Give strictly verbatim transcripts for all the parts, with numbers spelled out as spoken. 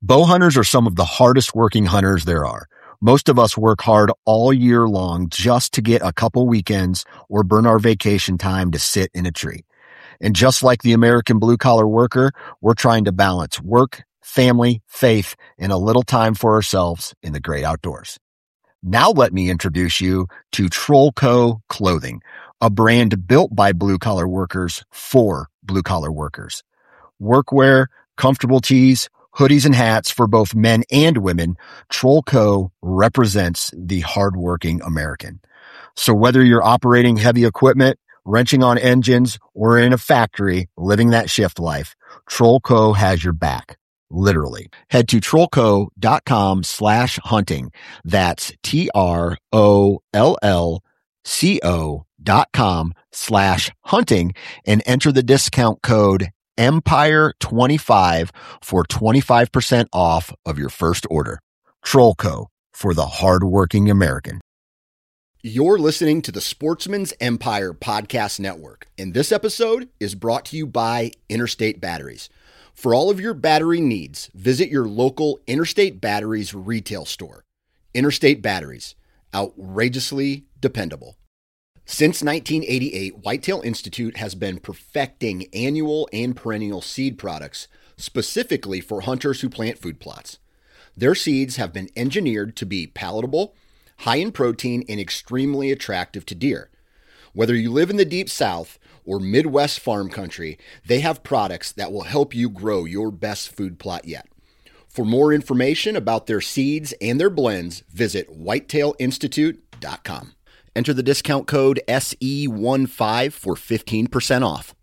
Bow hunters are some of the hardest working hunters there are. Most of us work hard all year long just to get a couple weekends or burn our vacation time to sit in a tree. And just like the American blue-collar worker, we're trying to balance work, family, faith, and a little time for ourselves in the great outdoors. Now let me introduce you to Trollco Clothing, a brand built by blue-collar workers for blue-collar workers. Workwear, comfortable tees, hoodies and hats for both men and women, Trollco represents the hardworking American. So whether you're operating heavy equipment, wrenching on engines, or in a factory living that shift life, Trollco has your back. Literally. Head to trollco.com slash hunting. That's T-R-O-L-L-C-O dot com slash hunting and enter the discount code Empire twenty-five for twenty-five percent off of your first order. Trollco, for the hardworking American. You're listening to the Sportsman's Empire Podcast Network, and this episode is brought to you by Interstate Batteries. For all of your battery needs, visit your local Interstate Batteries retail store. Interstate Batteries, outrageously dependable. Since nineteen eighty-eight, Whitetail Institute has been perfecting annual and perennial seed products specifically for hunters who plant food plots. Their seeds have been engineered to be palatable, high in protein, and extremely attractive to deer. Whether you live in the Deep South or Midwest farm country, they have products that will help you grow your best food plot yet. For more information about their seeds and their blends, visit whitetail institute dot com. Enter the discount code S E fifteen for fifteen percent off.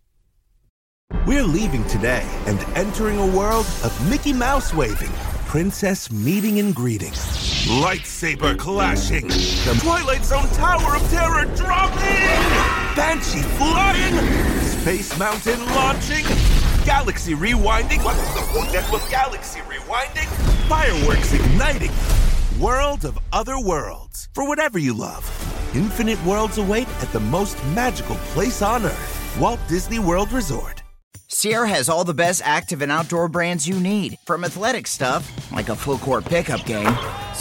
We're leaving today and entering a world of Mickey Mouse waving, princess meeting and greeting, lightsaber clashing, the Twilight Zone Tower of Terror dropping, Banshee flying, Space Mountain launching, Galaxy rewinding. What's the point with Galaxy rewinding? Fireworks igniting. World of other worlds. For whatever you love. Infinite worlds await at the most magical place on Earth. Walt Disney World Resort. Sierra has all the best active and outdoor brands you need. From athletic stuff, like a full court pickup game,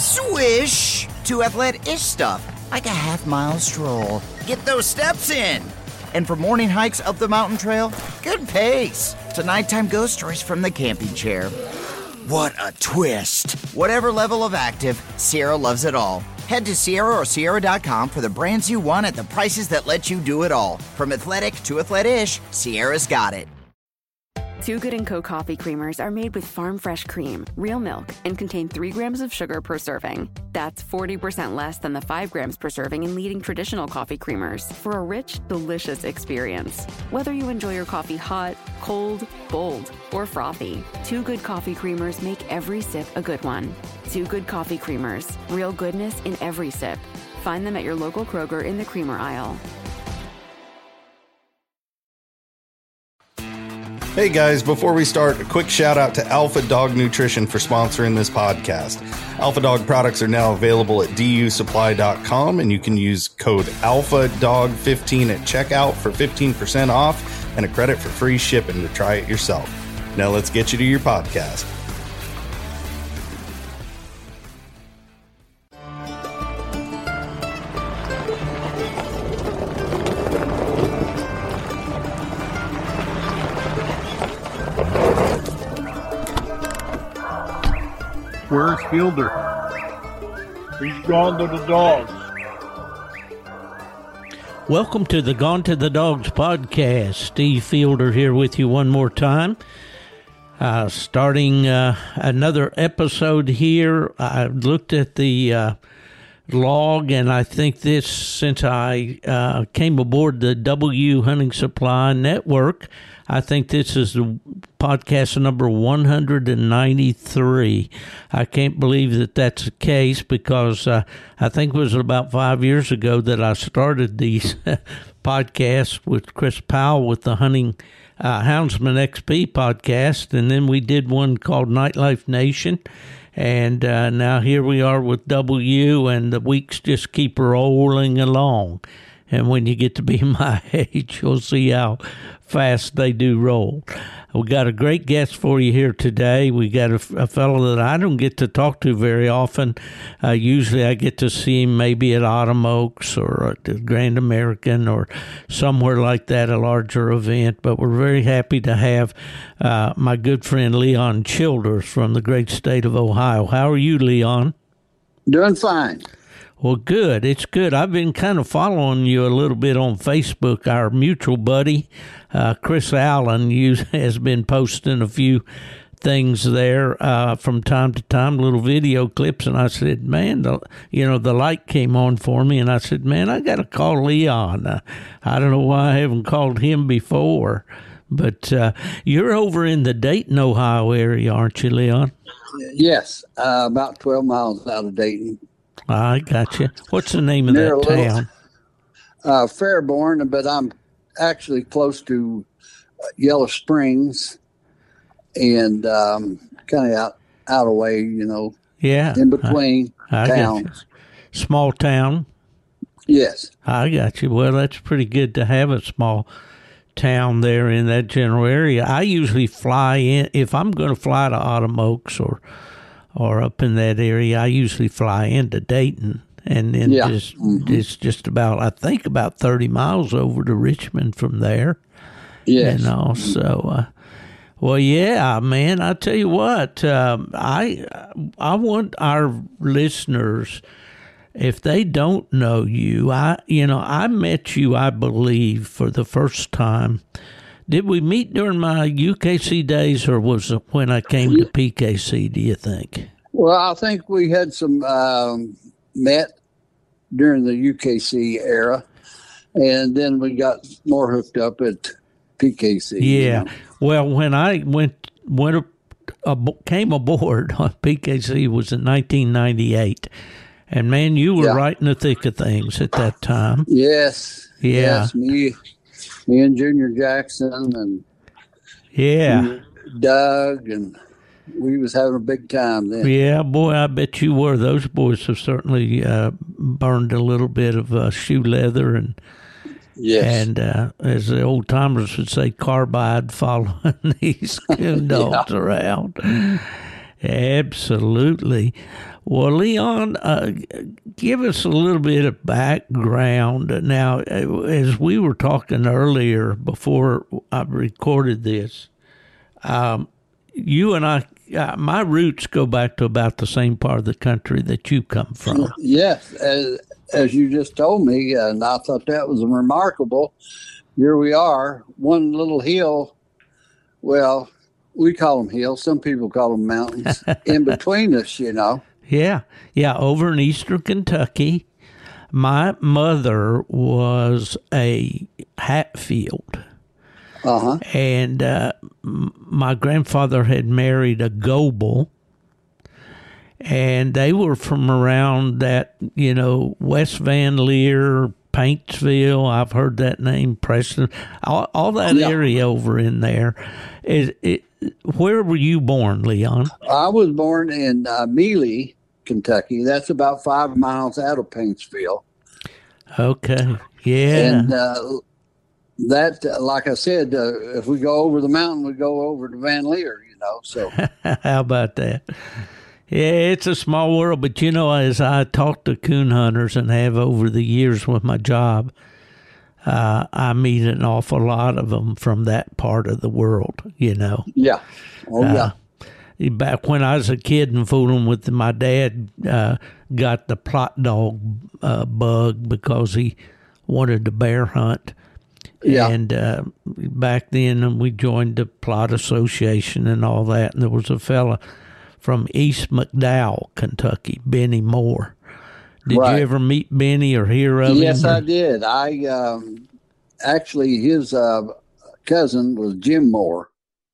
swish, to athletic-ish stuff, like a half-mile stroll. Get those steps in. And for morning hikes up the mountain trail, good pace. To nighttime ghost stories from the camping chair. What a twist. Whatever level of active, Sierra loves it all. Head to Sierra or Sierra dot com for the brands you want at the prices that let you do it all. From athletic to athletic-ish, Sierra's got it. Two Good and Co. coffee creamers are made with farm fresh cream, real milk, and contain three grams of sugar per serving. That's forty percent less than the five grams per serving in leading traditional coffee creamers for a rich, delicious experience. Whether you enjoy your coffee hot, cold, bold, or frothy, Two Good coffee creamers make every sip a good one. Two Good coffee creamers, real goodness in every sip. Find them at your local Kroger in the creamer aisle. Hey guys, before we start, a quick shout out to Alpha Dog Nutrition for sponsoring this podcast. Alpha Dog products are now available at D U supply dot com, and you can use code alpha dog fifteen at checkout for fifteen percent off and a credit for free shipping to try it yourself. Now let's get you to your podcast. Where's Fielder? He's gone to the dogs. Welcome to the Gone to the Dogs podcast. Steve Fielder here with you one more time. Uh, starting uh, another episode here. I looked at the uh, log, and I think this, since I uh, came aboard the W Hunting Supply Network, I think this is the podcast number one hundred ninety-three. I can't believe that that's the case because uh, I think it was about five years ago that I started these podcasts with Chris Powell with the Hunting uh, Houndsman X P podcast, and then we did one called Nightlife Nation. And uh, now here we are with W, and the weeks just keep rolling along. And when you get to be my age, you'll see how fast they do roll. We got a great guest for you here today. We got a, a fellow that I don't get to talk to very often. Uh, usually I get to see him maybe at Autumn Oaks or at the Grand American or somewhere like that, a larger event. But we're very happy to have uh, my good friend Leon Childers from the great state of Ohio. How are you, Leon? Doing fine. Well, good. It's good. I've been kind of following you a little bit on Facebook. Our mutual buddy, uh, Chris Allen, use, has been posting a few things there uh, from time to time, little video clips. And I said, man, the, you know, the light came on for me. And I said, man, I got to call Leon. Uh, I don't know why I haven't called him before. But uh, you're over in the Dayton, Ohio area, aren't you, Leon? Yes, uh, about twelve miles out of Dayton. I got you. What's the name of Near that a little, town? Uh, Fairborn, but I'm actually close to Yellow Springs and um, kind of out out of way, you know. Yeah. In between I, I towns. Small town? Yes. I got you. Well, that's pretty good to have a small town there in that general area. I usually fly in, if I'm going to fly to Autumn Oaks or or up in that area, I usually fly into Dayton, and then yeah. just mm-hmm. it's just about, I think, about thirty miles over to Richmond from there. Yes. You know, so, uh, well, yeah, man, I tell you what, um, I I want our listeners, if they don't know you, I you know, I met you, I believe, for the first time. Did we meet during my U K C days, or was it when I came to P K C, do you think? Well, I think we had some um, met during the U K C era, and then we got more hooked up at P K C. Yeah. You know? Well, when I went, went uh, came aboard on P K C was in nineteen ninety-eight. And, man, you were yeah. right in the thick of things at that time. Yes. Yeah. Yes, me. Me and Junior Jackson and yeah, Doug, and we was having a big time then. Yeah, boy, I bet you were. Those boys have certainly uh, burned a little bit of uh, shoe leather and yes. and uh, as the old timers would say, carbide following these coon dogs yeah. around. Absolutely. Well, Leon, uh, give us a little bit of background. Now, as we were talking earlier before I recorded this, um, you and I, uh, my roots go back to about the same part of the country that you come from. Yes, as, as you just told me, and I thought that was remarkable. Here we are, one little hill, well, we call them hills. Some people call them mountains in between us, you know. Yeah, yeah, over in eastern Kentucky. My mother was a Hatfield. Uh-huh. And uh, my grandfather had married a Goebel, and they were from around that, you know, West Van Leer, Paintsville. I've heard that name, Preston, all, all that yeah. area over in there. It, it, where were you born, Leon? I was born in uh, Mealy, Kentucky. That's about five miles out of Paintsville. Okay. Yeah. And uh, that, uh, like I said, uh, if we go over the mountain, we go over to Van Leer, you know. So how about that? Yeah, it's a small world, but you know, as I talk to coon hunters and have over the years with my job, uh, I meet an awful lot of them from that part of the world, you know. Yeah. Oh, yeah. Uh, back when I was a kid and fooling with my dad, uh, got the plot dog uh, bug because he wanted to bear hunt. Yeah. And uh, back then we joined the Plot Association and all that, and there was a fella from East McDowell, Kentucky, Benny Moore. Did right. you ever meet Benny or hear of yes, him? Yes, I did. I um, actually, his uh, cousin was Jim Moore.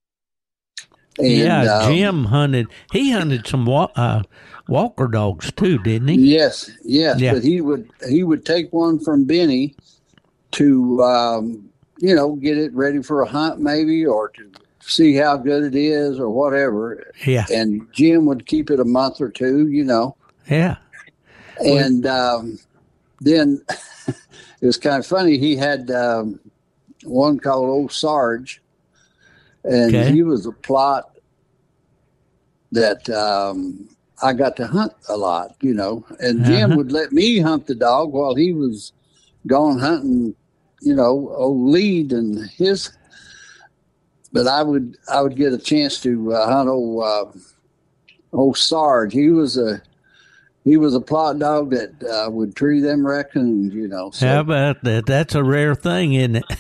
And, yeah, um, Jim hunted. He hunted some wa- uh, Walker dogs too, didn't he? Yes, yes. Yeah. But he would he would take one from Benny to um, you know get it ready for a hunt, maybe, or to see how good it is, or whatever. Yeah. And Jim would keep it a month or two, you know. Yeah. And um, then it was kind of funny. He had um, one called Old Sarge, and Okay. he was a plot that um, I got to hunt a lot, you know. And Jim Uh-huh. would let me hunt the dog while he was gone hunting, you know, old Lead and his. But I would I would get a chance to uh, hunt old uh, old Sarge. He was a he was a plot dog that uh, would tree them raccoons, you know. So, How about that? That's a rare thing, isn't it?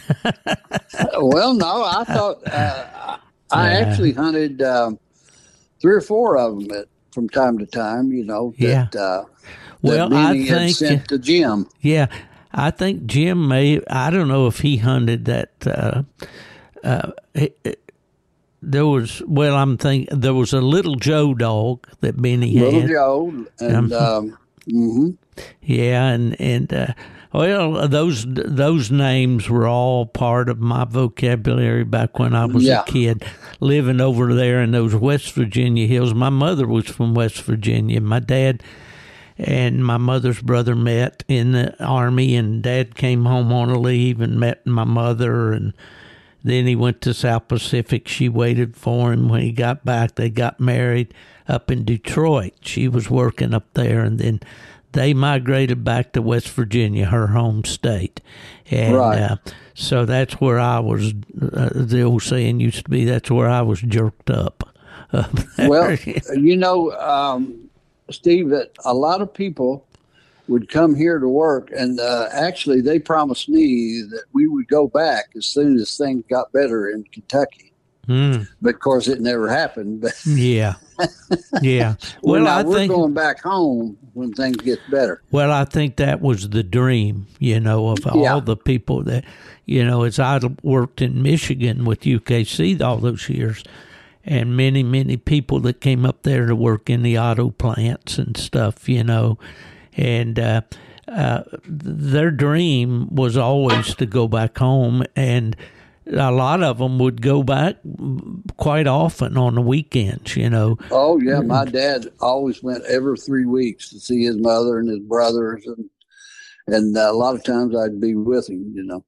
well, no, I thought uh, I Yeah. actually hunted um, three or four of them at, from time to time, you know. Yeah. That, uh, Well, that I Benny had think- sent to Jim. Yeah, I think Jim may. I don't know if he hunted that. Uh, uh, it, it- there was. Well, I'm thinking there was a little Joe dog that Benny Little had. Joe and um, hmm Yeah, and and uh, well, those those names were all part of my vocabulary back when I was Yeah. a kid, living over there in those West Virginia hills. My mother was from West Virginia. My dad and my mother's brother met in the Army, and Dad came home on a leave and met my mother, and then he went to South Pacific. She waited for him. When he got back, they got married up in Detroit. She was working up there, and then they migrated back to West Virginia, her home state. And Right. uh, so that's where I was, uh, the old saying used to be, that's where I was jerked up. Well, you know, um, Steve, that a lot of people would come here to work, and uh, actually they promised me that we would go back as soon as things got better in Kentucky. Mm, But of course, it never happened. But yeah. Yeah. well, Well, now I we're think going back home when things get better. Well, I think that was the dream, you know, of Yeah. all the people that, you know, as I worked in Michigan with U K C all those years, and many, many people that came up there to work in the auto plants and stuff, you know, and uh, uh, their dream was always to go back home, and a lot of them would go back quite often on the weekends, you know. Oh yeah, my dad always went every three weeks to see his mother and his brothers, and and uh, a lot of times I'd be with him, you know.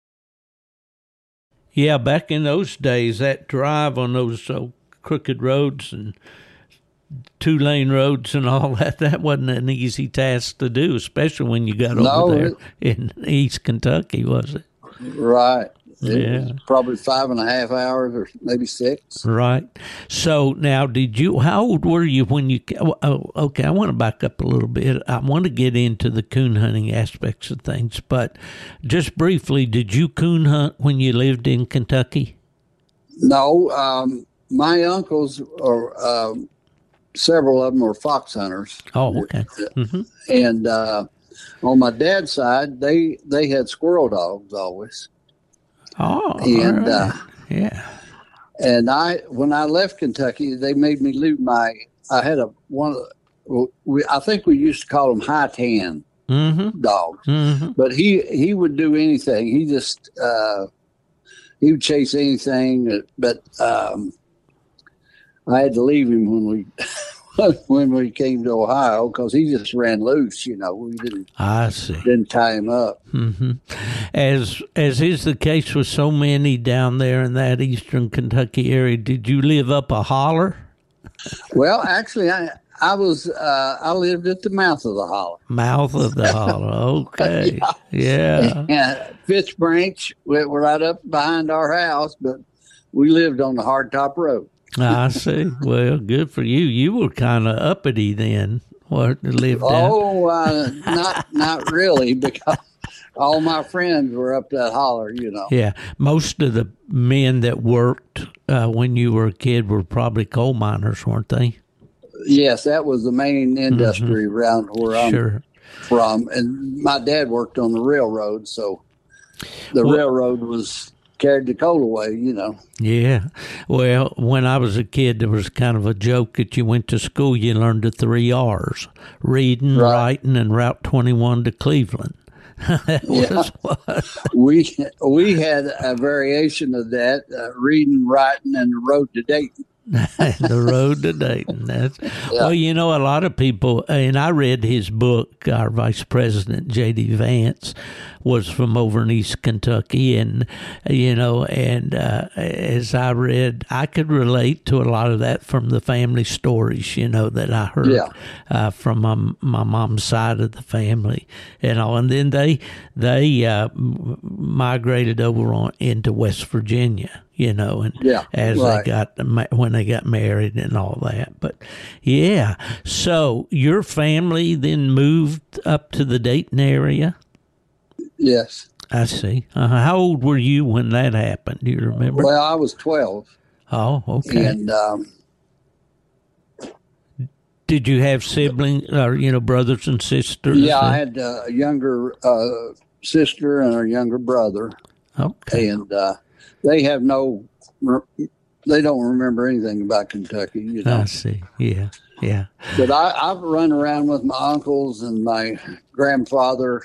Yeah, back in those days, that drive on those uh, crooked roads and two-lane roads and all that, that wasn't an easy task to do, especially when you got No, over there it- in East Kentucky, was it? Right. It Yeah. was probably five and a half hours or maybe six. Right. So now, did you, how old were you when you, oh, okay, I want to back up a little bit. I want to get into the coon hunting aspects of things, but just briefly, did you coon hunt when you lived in Kentucky? No, um, my uncles, or um, several of them, were fox hunters. Oh, okay. hmm And uh, on my dad's side, they, they had squirrel dogs always. Oh, And, all right. uh, yeah. And I, when I left Kentucky, they made me leave my. I had a one. of the- well, we, I think we used to call them high tan Mm-hmm. dogs, Mm-hmm. but he he would do anything. He just uh, he would chase anything. But um, I had to leave him when we when we came to Ohio because he just ran loose. You know, we didn't I see. didn't tie him up. hmm As as is the case with so many down there in that eastern Kentucky area, did you live up a holler? Well, actually, I I was uh, I lived at the mouth of the holler. Mouth of the holler. Okay. Yeah. Yeah, Fitz Branch went right up behind our house, but we lived on the Hardtop Road. I see. Well, good for you. You were kind of uppity then. What lived down? Oh, uh, not not really, because all my friends were up that holler, you know. Yeah. Most of the men that worked uh, when you were a kid were probably coal miners, weren't they? Yes, that was the main industry around where I'm Sure. from. And my dad worked on the railroad, so the Well- railroad was carried the coal away, you know. Yeah. Well, when I was a kid, there was kind of a joke that you went to school, you learned the three R's, reading, Right. writing, and Route twenty-one to Cleveland. That Yeah. was what. We we had a variation of that, uh, reading, writing, and the road to Dayton. The road to Dayton. That's, yeah. Well, you know, a lot of people, and I read his book, our Vice President, J D. Vance, was from over in East Kentucky. And, you know, and uh, as I read, I could relate to a lot of that from the family stories, you know, that I heard yeah. uh, from my, my mom's side of the family and all. And then they, they uh, migrated over on into West Virginia. You know, and yeah, as right. they got when they got married and all that, but yeah. So your family then moved up to the Dayton area. Yes, I see. Uh, how old were you when that happened? Do you remember? Well, I was twelve. Oh, okay. And um, did you have siblings or you know brothers and sisters? Yeah, I had a younger uh, sister and a younger brother. Okay, and. Uh, They have no, they don't remember anything about Kentucky, you know. I see. Yeah, yeah. But I, I've run around with my uncles and my grandfather,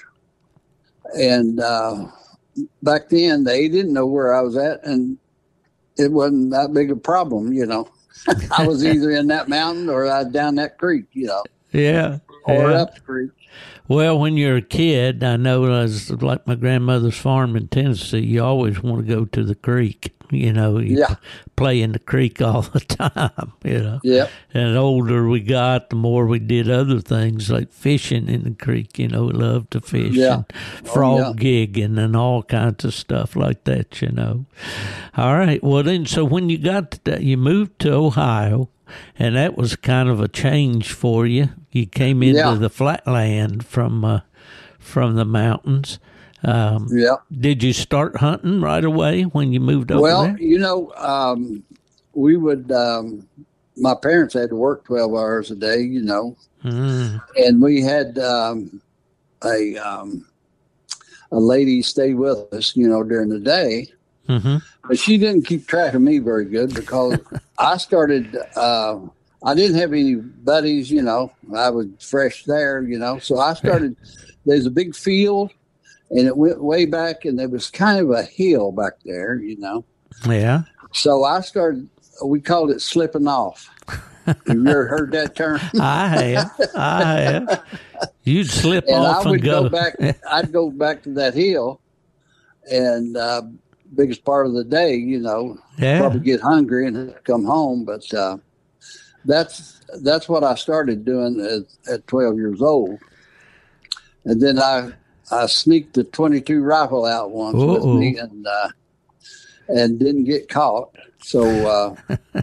and uh, back then they didn't know where I was at, and it wasn't that big a problem, you know. I was either in that mountain or I was down that creek, you know. Yeah. Or yeah. up the creek. Well, when you're a kid, I know as like my grandmother's farm in Tennessee, you always want to go to the creek. You know, you yeah. play in the creek all the time, you know. Yeah. And the older we got, the more we did other things like fishing in the creek. You know, we loved to fish yeah. and frog oh, yeah. gigging and all kinds of stuff like that, you know. All right. Well, then, so when you got to that, you moved to Ohio. And that was kind of a change for you. You came into yeah. the flatland from uh, from the mountains. Um, yeah. Did you start hunting right away when you moved over well, there? Well, you know, um, we would. Um, my parents had to work twelve hours a day. You know, mm. and we had um, a um, a lady stay with us. You know, during the day. Mm-hmm. But she didn't keep track of me very good because I started, uh, I didn't have any buddies, you know, I was fresh there, you know, so I started, there's a big field and it went way back and there was kind of a hill back there, you know. Yeah. So I started, we called it slipping off. Have you ever heard that term? I have. I have. You'd slip and off I would and go. go back, I'd go back to that hill and, uh, biggest part of the day, you know, yeah. probably get hungry and come home. But uh, that's that's what I started doing at, at twelve years old. And then I I sneaked the twenty-two rifle out once Uh-oh. with me and uh, and didn't get caught. So.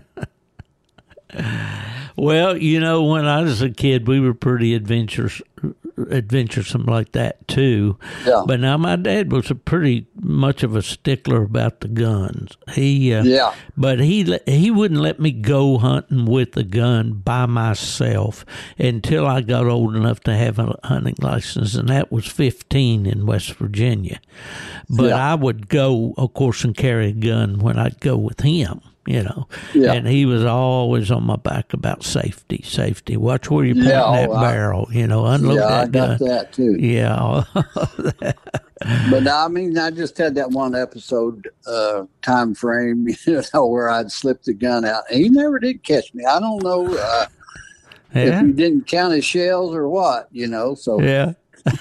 Uh, well, you know, when I was a kid, we were pretty adventurous. adventuresome like that too. Yeah. But now my dad was a pretty much of a stickler about the guns. He uh, yeah. But he he wouldn't let me go hunting with a gun by myself until I got old enough to have a hunting license, and that was fifteen in West Virginia. But yeah. I would go, of course, and carry a gun when I'd go with him. You know, yeah. and he was always on my back about safety, safety. Watch where you're pointing yeah, that oh, I, barrel, you know, unload yeah, that I got gun. that too. Yeah. But I mean, I just had that one episode uh, time frame, you know, where I'd slipped the gun out. And he never did catch me. I don't know uh, yeah. if he didn't count his shells or what, you know, so. Yeah.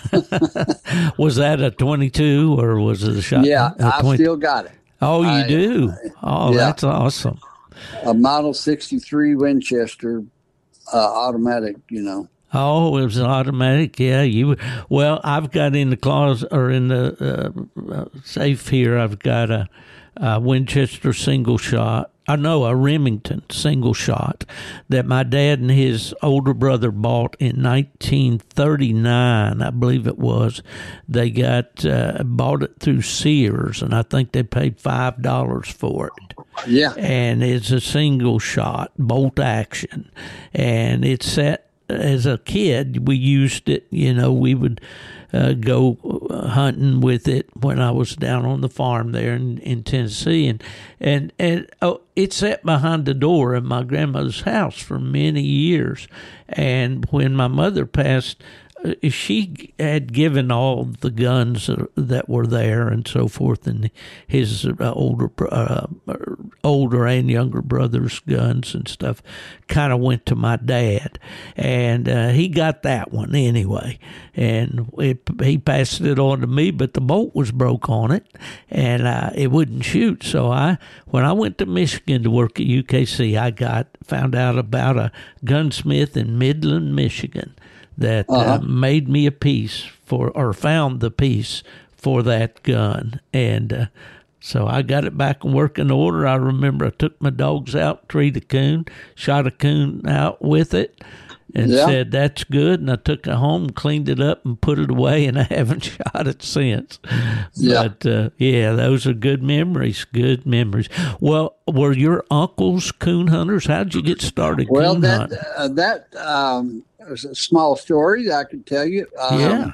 Was that a twenty-two or was it a shot? Yeah, I I've still got it. Oh, you I, do? Oh, yeah. That's awesome. A Model sixty-three Winchester uh, automatic, you know. Oh, it was an automatic. Yeah, you. Well, I've got in the closet or in the uh, safe here. I've got a, a Winchester single shot. I know a Remington single shot that my dad and his older brother bought in nineteen thirty-nine, I believe it was. They got uh, bought it through Sears, and I think they paid five dollars for it. Yeah, and it's a single shot, bolt action, and it's set. As a kid, we used it. You know, we would uh, go hunting with it when I was down on the farm there in, in Tennessee, and and and oh, it sat behind the door in my grandmother's house for many years. And when my mother passed she had given all the guns that were there and so forth, and his uh, older, uh, older and younger brother's guns and stuff, kind of went to my dad, and uh, he got that one anyway, and it, he passed it on to me. But the bolt was broke on it, and uh, it wouldn't shoot. So I, when I went to Michigan to work at U K C, I got found out about a gunsmith in Midland, Michigan, that uh-huh. uh, made me a piece for, or found the piece for that gun. And uh, so I got it back in working order. I remember I took my dogs out, treed a coon, shot a coon out with it, and yeah. said, that's good. And I took it home, cleaned it up, and put it away, and I haven't shot it since. Yeah. But, uh, yeah, those are good memories, good memories. Well, were your uncles coon hunters? How'd you get started well, coon that, hunting? Uh, that, um, was a small story that I could tell you. Um, yeah.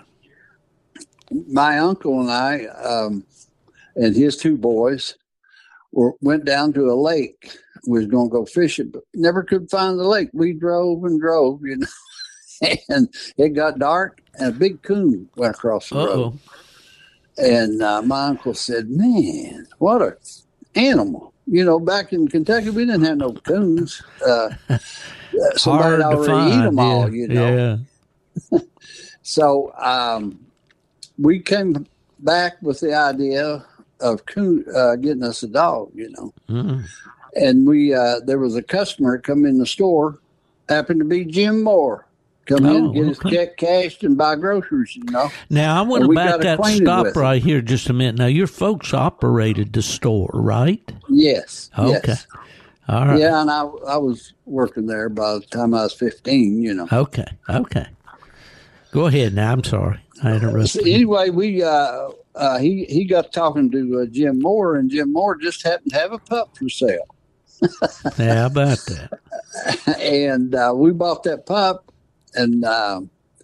My uncle and I um, and his two boys were, went down to a lake. We was going to go fishing, but never could find the lake. We drove and drove, you know, and it got dark, and a big coon went across the Uh-oh. road. And uh, my uncle said, man, what a animal. You know, back in Kentucky, we didn't have no coons. Uh, somebody already find, eat them yeah, all, you know. Yeah. So um, we came back with the idea of coon, uh, getting us a dog, you know. Mm-hmm. And we uh, there was a customer come in the store, happened to be Jim Moore. Come oh, in, get his okay. check cashed, and buy groceries, you know. Now, I want to back that stop right here just a minute. Now, your folks operated the store, right? Yes. Okay. Yes. All right. Yeah, and I I was working there by the time I was fifteen, you know. Okay. Okay. Go ahead now. I'm sorry. I interrupted. So anyway, we uh, uh, he, he got talking to uh, Jim Moore, and Jim Moore just happened to have a pup for sale. Yeah, how about that? And uh, we bought that pup. And uh,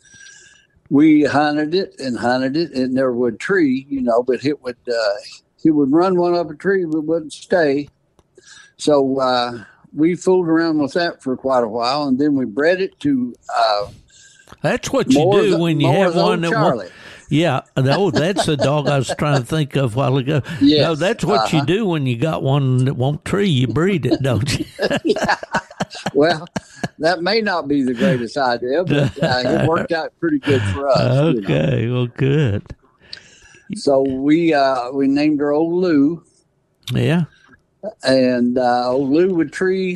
we hunted it and hunted it. It never would tree, you know, but it would uh, he would run one up a tree, but wouldn't stay. So uh, we fooled around with that for quite a while, and then we bred it to. Uh, that's what you do the, when you have one that Charlie. Won't, yeah, oh, that's the dog I was trying to think of a while ago. Yes, no, that's what uh-huh. you do when you got one that won't tree. You breed it, don't you? Yeah. Well, that may not be the greatest idea, but uh, it worked out pretty good for us. Okay, you know? Well, good. So we uh, we named her Old Lou. Yeah. And uh, Old Lou would tree.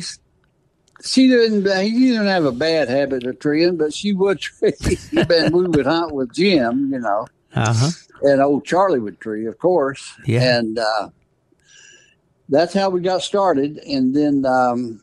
She didn't. He didn't have a bad habit of treeing, but she would tree. And we would hunt with Jim, you know. Uh-huh. And old Charlie would tree, of course. Yeah. And uh, that's how we got started. And then um,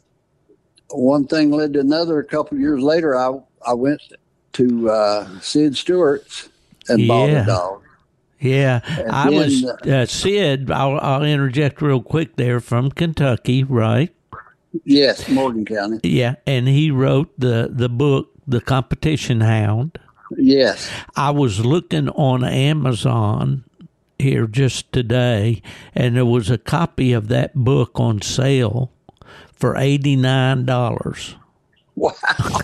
one thing led to another. A couple of years later, I I went to uh, Sid Stewart's and yeah. bought a dog. Yeah, and I then, was uh, Sid. I'll, I'll interject real quick there from Kentucky, right? Yes, Morgan County. Yeah, and he wrote the, the book, The Competition Hound. Yes. I was looking on Amazon here just today, and there was a copy of that book on sale for eighty-nine dollars. Wow.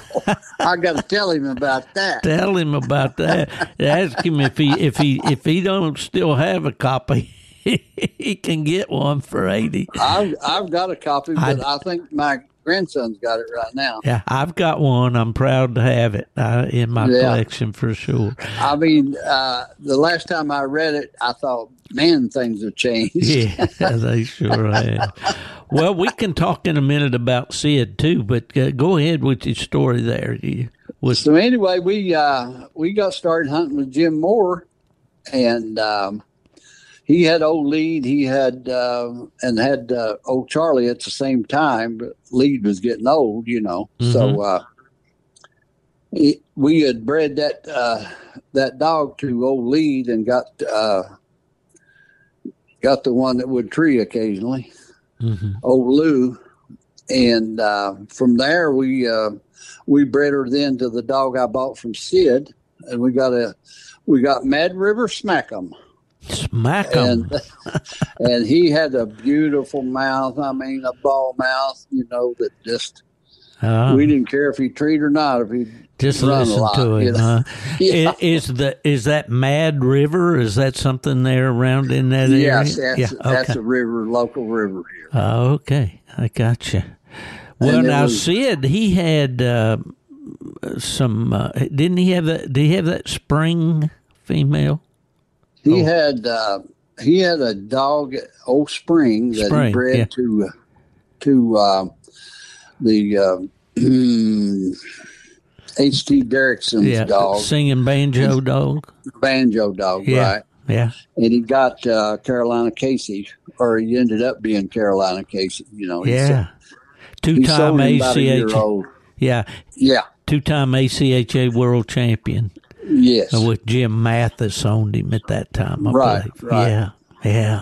I got to tell him about that. Tell him about that. Ask him if he if he if he don't still have a copy. He can get one for eighty. I've I've got a copy, but I, I think my grandson's got it right now. Yeah, I've got one. I'm proud to have it uh, in my yeah. collection for sure. I mean, uh, the last time I read it, I thought, man, things have changed. Yeah, they sure have. Well, we can talk in a minute about Sid too, but uh, go ahead with your story there. Was- so anyway, we uh, we got started hunting with Jim Moore, and. Um, He had old Lead, he had, uh, and had uh, old Charlie at the same time, but Lead was getting old, you know. Mm-hmm. So uh, he, we had bred that uh, that dog to old Lead and got uh, got the one that would tree occasionally, mm-hmm. old Lou. And uh, from there, we uh, we bred her then to the dog I bought from Sid, and we got a we got Mad River Smackum. Smack him. And, and he had a beautiful mouth. I mean, a ball mouth, you know, that just Oh. We didn't care if he treated or not. If he just run listen a lot, to him. you know? Huh? Yeah. Is, is the is that Mad River? Is that something there around in that Yes, area? that's, yeah. that's Okay. a river, local river here. Oh, okay, I got you. Well, And it now was- Sid, he had uh, some. Uh, didn't he have that? Did he have that spring female? He Oh. had uh, he had a dog, Old Spring, that Spring, he bred yeah. to to uh, the uh, H T Derrickson's Yeah, dog, singing banjo dog. banjo dog, Yeah, right? yeah. And he got uh, Carolina Casey, or he ended up being Carolina Casey. You know, he Yeah. He Two-time sold him about a year A C H. old. Yeah, Yeah. two-time A C H A world champion. Yes. Uh, With Jim Mathis owned him at that time, I Right, believe. right. Yeah, yeah.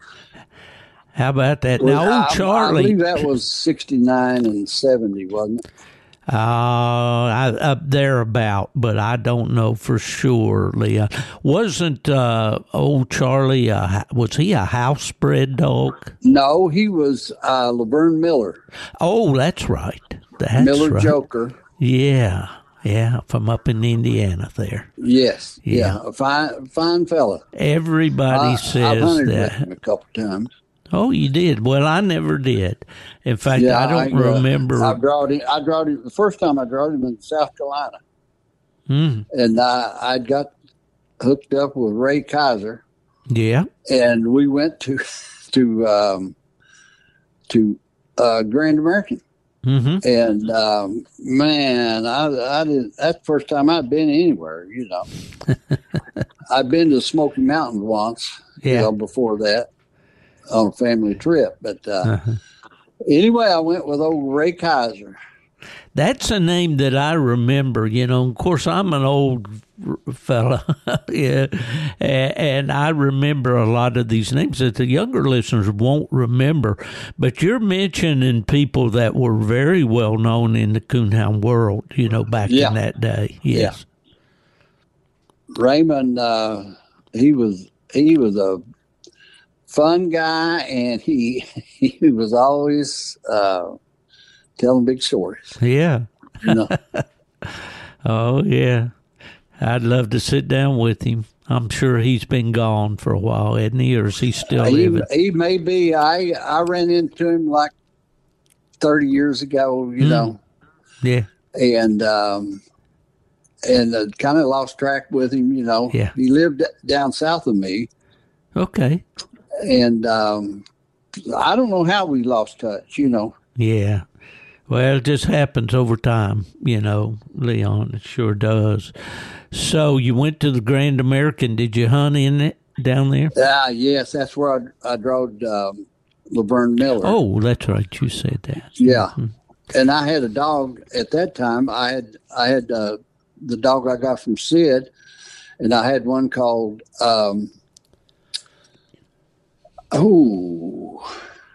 How about that? Well, now, old I, I Charlie. believe that was sixty-nine and seventy, wasn't it? Uh, I, up there about, but I don't know for sure, Leon. Wasn't uh, old Charlie, a, was he a house-bred dog? No, he was uh, Laverne Miller. Oh, that's right. That's Miller right. Joker. Yeah, yeah, from up in Indiana there. Yes. Yeah. Yeah. A fine, fine fella. Everybody I, says I've hunted with that. him a couple times. Oh, you did? Well, I never did. In fact, Yeah, I don't uh, remember. I drawed him. I drawed him the first time. I drawed him in South Carolina, Hmm. and I I got hooked up with Ray Kaiser, Yeah. and we went to to um, to uh, Grand American. Mm-hmm. And um, man, I I did. That's the first time I'd been anywhere. You know, I'd been to Smoky Mountains once. Yeah. You know, before that, on a family trip. But uh, Uh-huh. anyway, I went with old Ray Kaiser. That's a name that I remember. You know, of course, I'm an old fella, yeah, and, and I remember a lot of these names that the younger listeners won't remember. But you're mentioning people that were very well known in the coonhound world. You know, back Yeah. in that day. Yes. Raymond, uh, he was he was a fun guy, and he he was always uh, telling big stories. Yeah. You know. Oh yeah. I'd love to sit down with him. I'm sure he's been gone for a while, hasn't he, or is he still he, living? he may be. I I ran into him like thirty years ago, you Mm. know, Yeah. and um, and uh, kind of lost track with him. You know, Yeah. he lived down south of me, Okay. and um, I don't know how we lost touch. You know, Yeah. Well, it just happens over time, you know, Leon. It sure does. So you went to the Grand American. Did you hunt in it down there? ah, yes, that's where I, I drawed um, Laverne Miller. Oh, that's right. You said that. yeah, and I had a dog at that time. I had I had uh, the dog I got from Sid, and I had one called um, oh,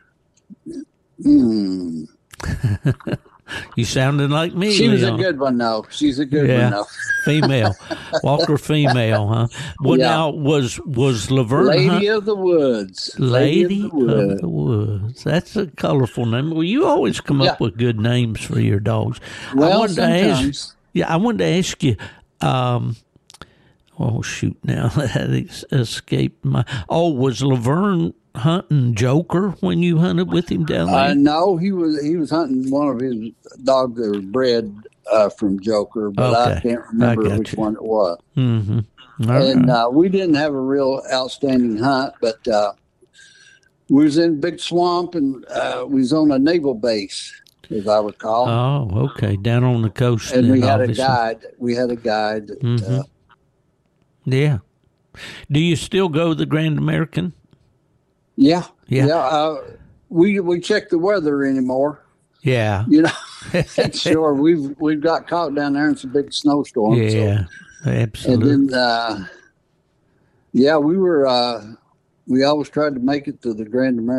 hmm. You sounded like me, She was a Leon. good one, though. She's a good Yeah. one, though. Female. Walker female, huh? Well, Yeah. now, was was Laverne Lady hunt- of the Woods. Lady of the Woods. of the Woods. That's a colorful name. Well, you always come up Yeah. with good names for your dogs. I Well, wanted to ask, sometimes. yeah, I wanted to ask you. Um, oh shoot! Now that es- escaped my. Oh, was Laverne hunting Joker when you hunted with him down there? Uh, no, he was he was hunting one of his dogs that was bred uh, from Joker, but I Okay. can't remember I got which you. one it was. mm-hmm. All And right. uh, we didn't have a real outstanding hunt, but uh, we was in a big swamp, and uh, we was on a naval base, as I recall. Oh, okay. Down on the coast, and then, we had obviously. a guide. We had a guide. That, Mhm. uh, Yeah. Do you still go to the Grand American? yeah, Yeah. yeah. uh, we we check the weather anymore. Yeah. You know, sure. We've we've got caught down there in some big snowstorms. so- Yeah. Absolutely. And then, uh, yeah, we were, uh, we always tried to make it to the Grand American.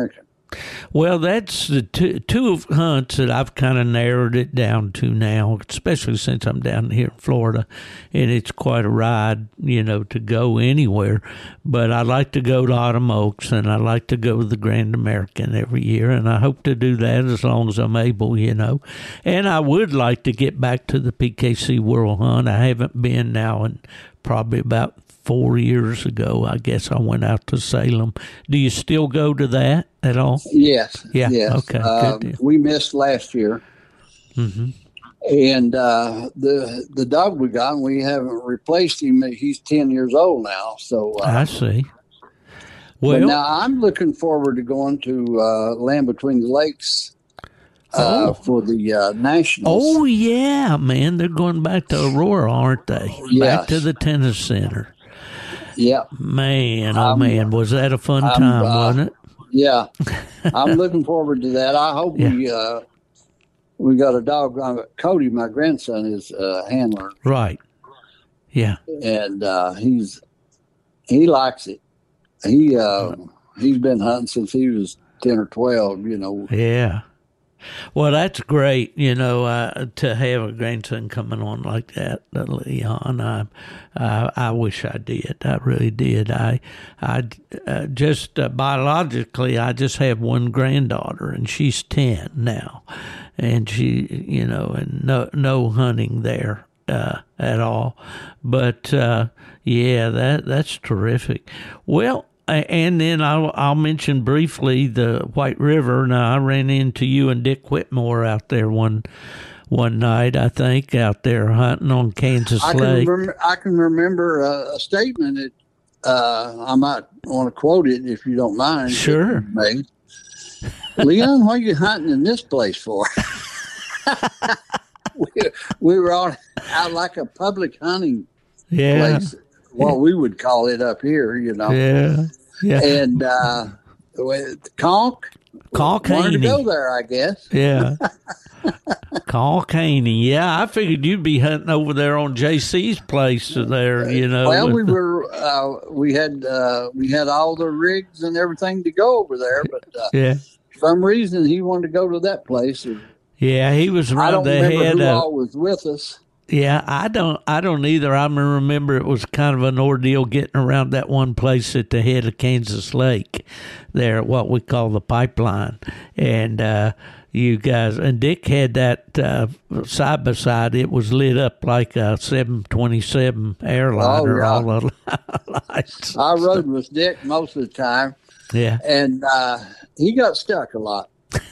Well, that's the two, two of hunts that I've kind of narrowed it down to now, especially since I'm down here in Florida, and it's quite a ride, you know, to go anywhere. But I like to go to Autumn Oaks, and I like to go to the Grand American every year, and I hope to do that as long as I'm able, you know. And I would like to get back to the P K C World Hunt. I haven't been now in probably about four years ago. I guess I went out to Salem. Do you still go to that at all? Yes. Yeah. Yes. Okay. Uh, Good deal. we missed last year. Mm-hmm. And uh, the the dog we got, we haven't replaced him. He's ten years old now. So uh, I see. Well, Well, now I'm looking forward to going to uh, Land Between the Lakes uh, Oh. for the uh, Nationals. oh yeah, man, they're going back to Aurora, aren't they? Back Yes. to the tennis center. Yeah, Man, oh I'm- man, was that a fun I'm, time, uh, wasn't it? yeah. I'm looking forward to that. I hope Yeah. we uh, we got a dog. Uh, Cody, my grandson, is a handler, Right. Yeah. and uh, he's he likes it. He uh, he's been hunting since he was ten or twelve. You know. Yeah. Well, that's great, you know, uh, to have a grandson coming on like that, uh, Leon. I, uh, I wish I did. I really did. I, I uh, just uh, biologically, I just have one granddaughter, and she's ten now, and she, you know, and no, no hunting there uh, at all. But uh, yeah, that that's terrific. Well. And then I'll, I'll mention briefly the White River. Now, I ran into you and Dick Whitmore out there one one night, I think, out there hunting on Kansas I can Lake. remember. I can remember a, a statement that uh, I might want to quote it if you don't mind. Sure. that you made. Leon, what are you hunting in this place for? we, we were on out like a public hunting Yeah, place, what we would call it up here, you know. yeah, yeah. And uh, with Conk Conk wanted to Haney. go there, I guess. Yeah. Call Caney. Yeah, I figured you'd be hunting over there on J C's place there, you know. Well, we with the- were uh, we had uh, we had all the rigs and everything to go over there, but uh, Yeah. for some reason he wanted to go to that place. Yeah, he was I around don't the remember head who of. all was with us. Yeah, I don't. I don't either. I remember it was kind of an ordeal getting around that one place at the head of Kansas Lake, there at what we call the pipeline, and uh, you guys and Dick had that uh, side by side. It was lit up like a seven twenty-seven airliner. yeah. All the lights. I rode with Dick most of the time, Yeah, and uh, he got stuck a lot.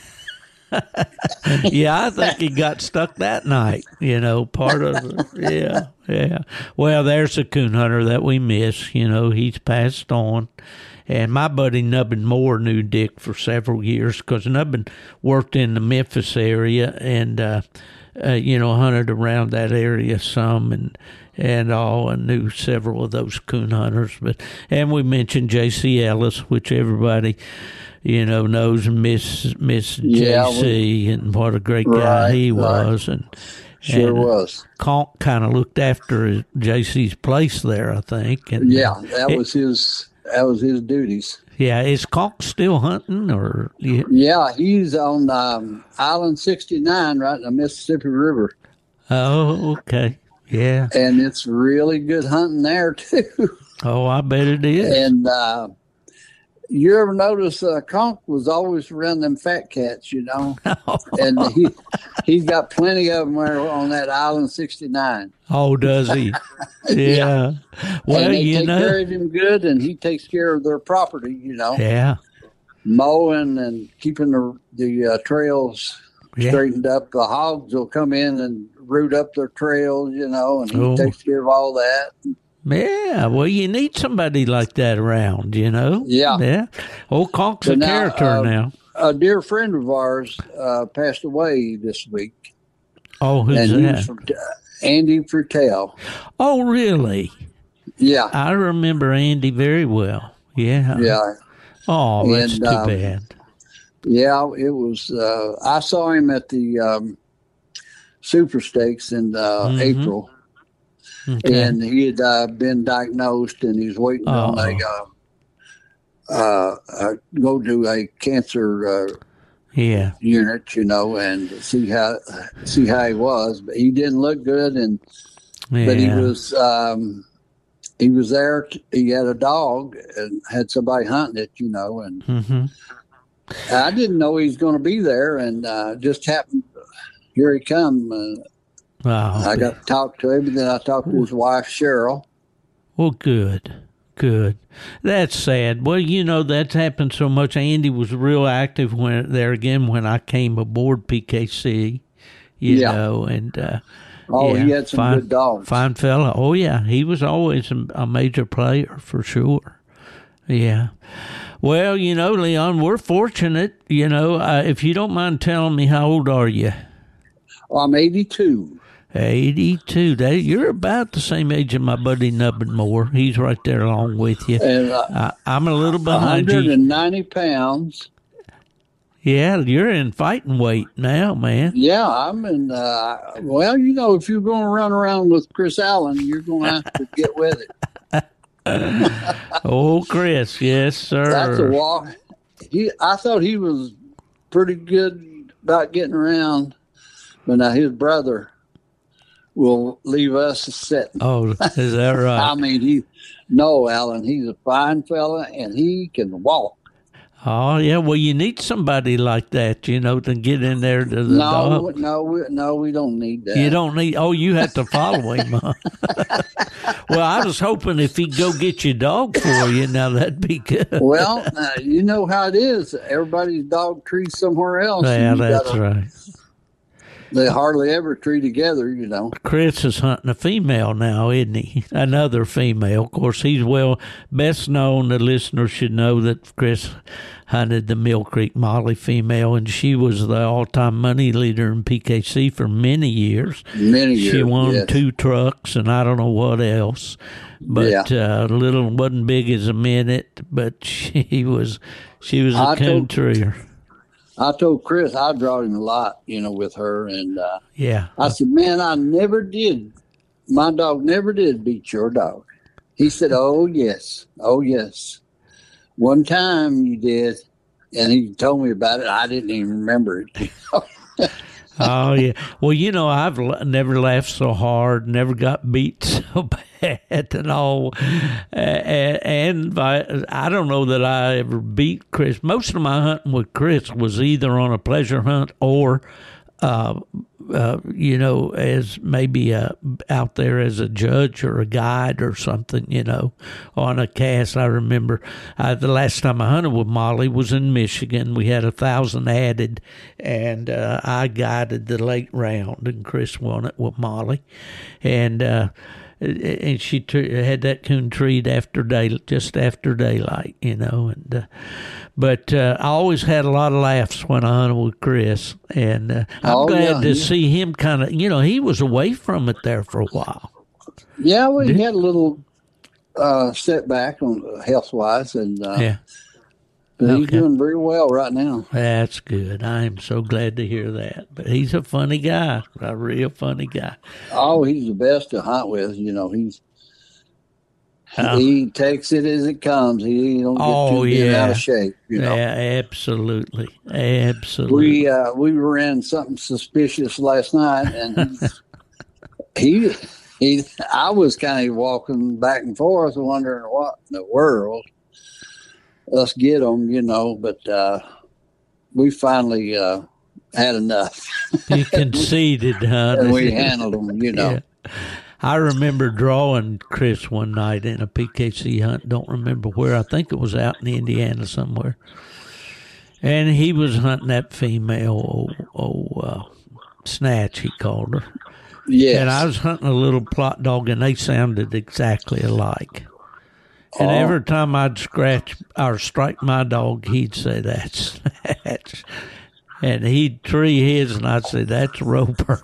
yeah. I think he got stuck that night. You know, part of it. Yeah, yeah. Well, there's a coon hunter that we miss. You know, he's passed on. And my buddy Nubbin Moore knew Dick for several years because Nubbin worked in the Memphis area and, uh, uh, you know, hunted around that area some and and all, and knew several of those coon hunters. But and we mentioned J C Ellis, which everybody, you know, knows and miss miss Yeah, J C and what a great guy Right, he right. was. And Sure and, uh, was. Conk kind of looked after J C's place there, I think. And Yeah, that it- was his. That was his duties. Yeah, is Conk still hunting, or yeah? Yeah, he's on um, Island sixty-nine, right in the Mississippi River, Oh, okay, yeah. and it's really good hunting there too. Oh, I bet it is. And uh, you ever notice uh, Conk was always around them fat cats, you know, and he he's got plenty of them there on that Island sixty-nine. Oh, does he? Yeah. Well, and they you take care know. of him good, and he takes care of their property, you know, Yeah. mowing and keeping the the uh, trails Yeah. straightened up. The hogs will come in and root up their trails, you know, and he Oh. takes care of all that. Yeah. Well, you need somebody like that around, you know. Yeah. Yeah. Old Conk's So a now, character uh, now. A dear friend of ours uh, passed away this week, Oh, who's and he was that? from uh, Andy Frutel. Oh, really? Yeah, I remember Andy very well. Yeah. yeah, Oh, that's And, too um, bad. yeah. It was. Uh, I saw him at the um, Super Stakes in uh, Mhm. April, Okay. and he had uh, been diagnosed, and he's waiting on Oh. a uh, uh, uh, go to a cancer uh, yeah unit, you know, and see how see how he was. But he didn't look good, and yeah. but he was um, he was there. T- he had a dog and had somebody hunting it, you know, and mm-hmm. I didn't know he was going to be there, and uh, just happened. Here he come. Uh, oh, I got to talk to him, and then I talked to his wife, Cheryl. Well, good, good. That's sad. Well, you know, that's happened so much. Andy was real active when there again when I came aboard P K C, you Yeah. know, and uh, Oh, yeah, he had some fine, good dogs. Fine fella. Oh, yeah, he was always a, a major player for sure. Yeah. Well, you know, Leon, we're fortunate. You know, uh, if you don't mind telling me, how old are you? Well, I'm eighty-two. eighty-two. That, you're about the same age as my buddy Nubbin Moore. He's right there along with you. And uh, uh, I'm a little behind one hundred you. ninety pounds. Yeah, you're in fighting weight now, man. Yeah, I'm in. Uh, well, you know, if you're going to run around with Chris Allen, you're going to have to get with it. Oh, Chris, yes, sir. That's a walk. He, I thought he was pretty good about getting around, but now his brother will leave us sitting. Oh, is that right? I mean, he no, Alan. He's a fine fella, and he can walk. Oh, yeah. Well, you need somebody like that, you know, to get in there to the No, dog. no, we, no, we don't need that. You don't need. Oh, you have to follow him. Huh? Well, I was hoping if he'd go get your dog for you, now that'd be good. Well, uh, you know how it is. Everybody's dog trees somewhere else. Yeah, and you that's gotta- right. They hardly ever tree together, you know. Chris is hunting a female now, isn't he? Another female. Of course, he's well best known. The listeners should know that Chris hunted the Mill Creek Molly female, and she was the all-time money leader in P K C for many years. Many years. She won yes. two trucks, and I don't know what else. But Yeah. uh, little wasn't big as a minute, but she was she was a I coon told- treer. I told Chris I brought him a lot, you know, with her, and uh, Yeah. I said, "Man, I never did. My dog never did beat your dog." He said, "Oh yes, oh yes. One time you did," and he told me about it. I didn't even remember it. Oh, yeah. Well, you know, I've l- never laughed so hard, never got beat so bad and all. Uh, and I, I don't know that I ever beat Chris. Most of my hunting with Chris was either on a pleasure hunt or, uh, uh, you know, as maybe uh, out there as a judge or a guide or something, you know, on a cast. I remember uh, the last time I hunted with Molly was in Michigan. We had a thousand added, and uh, I guided the late round, and Chris won it with Molly. And, uh, and she t- had that coon treed after day, just after daylight, you know. And uh, but uh, I always had a lot of laughs when I hunted with Chris, and uh, I'm Oh, glad yeah, to yeah. see him kind of, you know, he was away from it there for a while. Yeah, well, he had a little uh, setback on health wise, and uh, Yeah, but he's Okay. doing very well right now. that's good. I am so glad to hear that. But he's a funny guy, a real funny guy. Oh, he's the best to hunt with. You know, he's Uh, he takes it as it comes. He don't get Oh, too bent out yeah. of shape. You know, Yeah, absolutely, absolutely. we uh, we ran something suspicious last night, and he he I was kind of walking back and forth, wondering what in the world us get them, you know. But uh, we finally uh, had enough, You conceded, huh? and we handled them, you know. Yeah. I remember drawing Chris one night in a P K C hunt. Don't remember where. I think it was out in Indiana somewhere. And he was hunting that female, oh, oh uh, Snatch, he called her. Yes. And I was hunting a little plot dog, and they sounded exactly alike. And Oh. every time I'd scratch or strike my dog, he'd say, "That's Snatch." And he'd tree his, and I'd say, "That's Roper."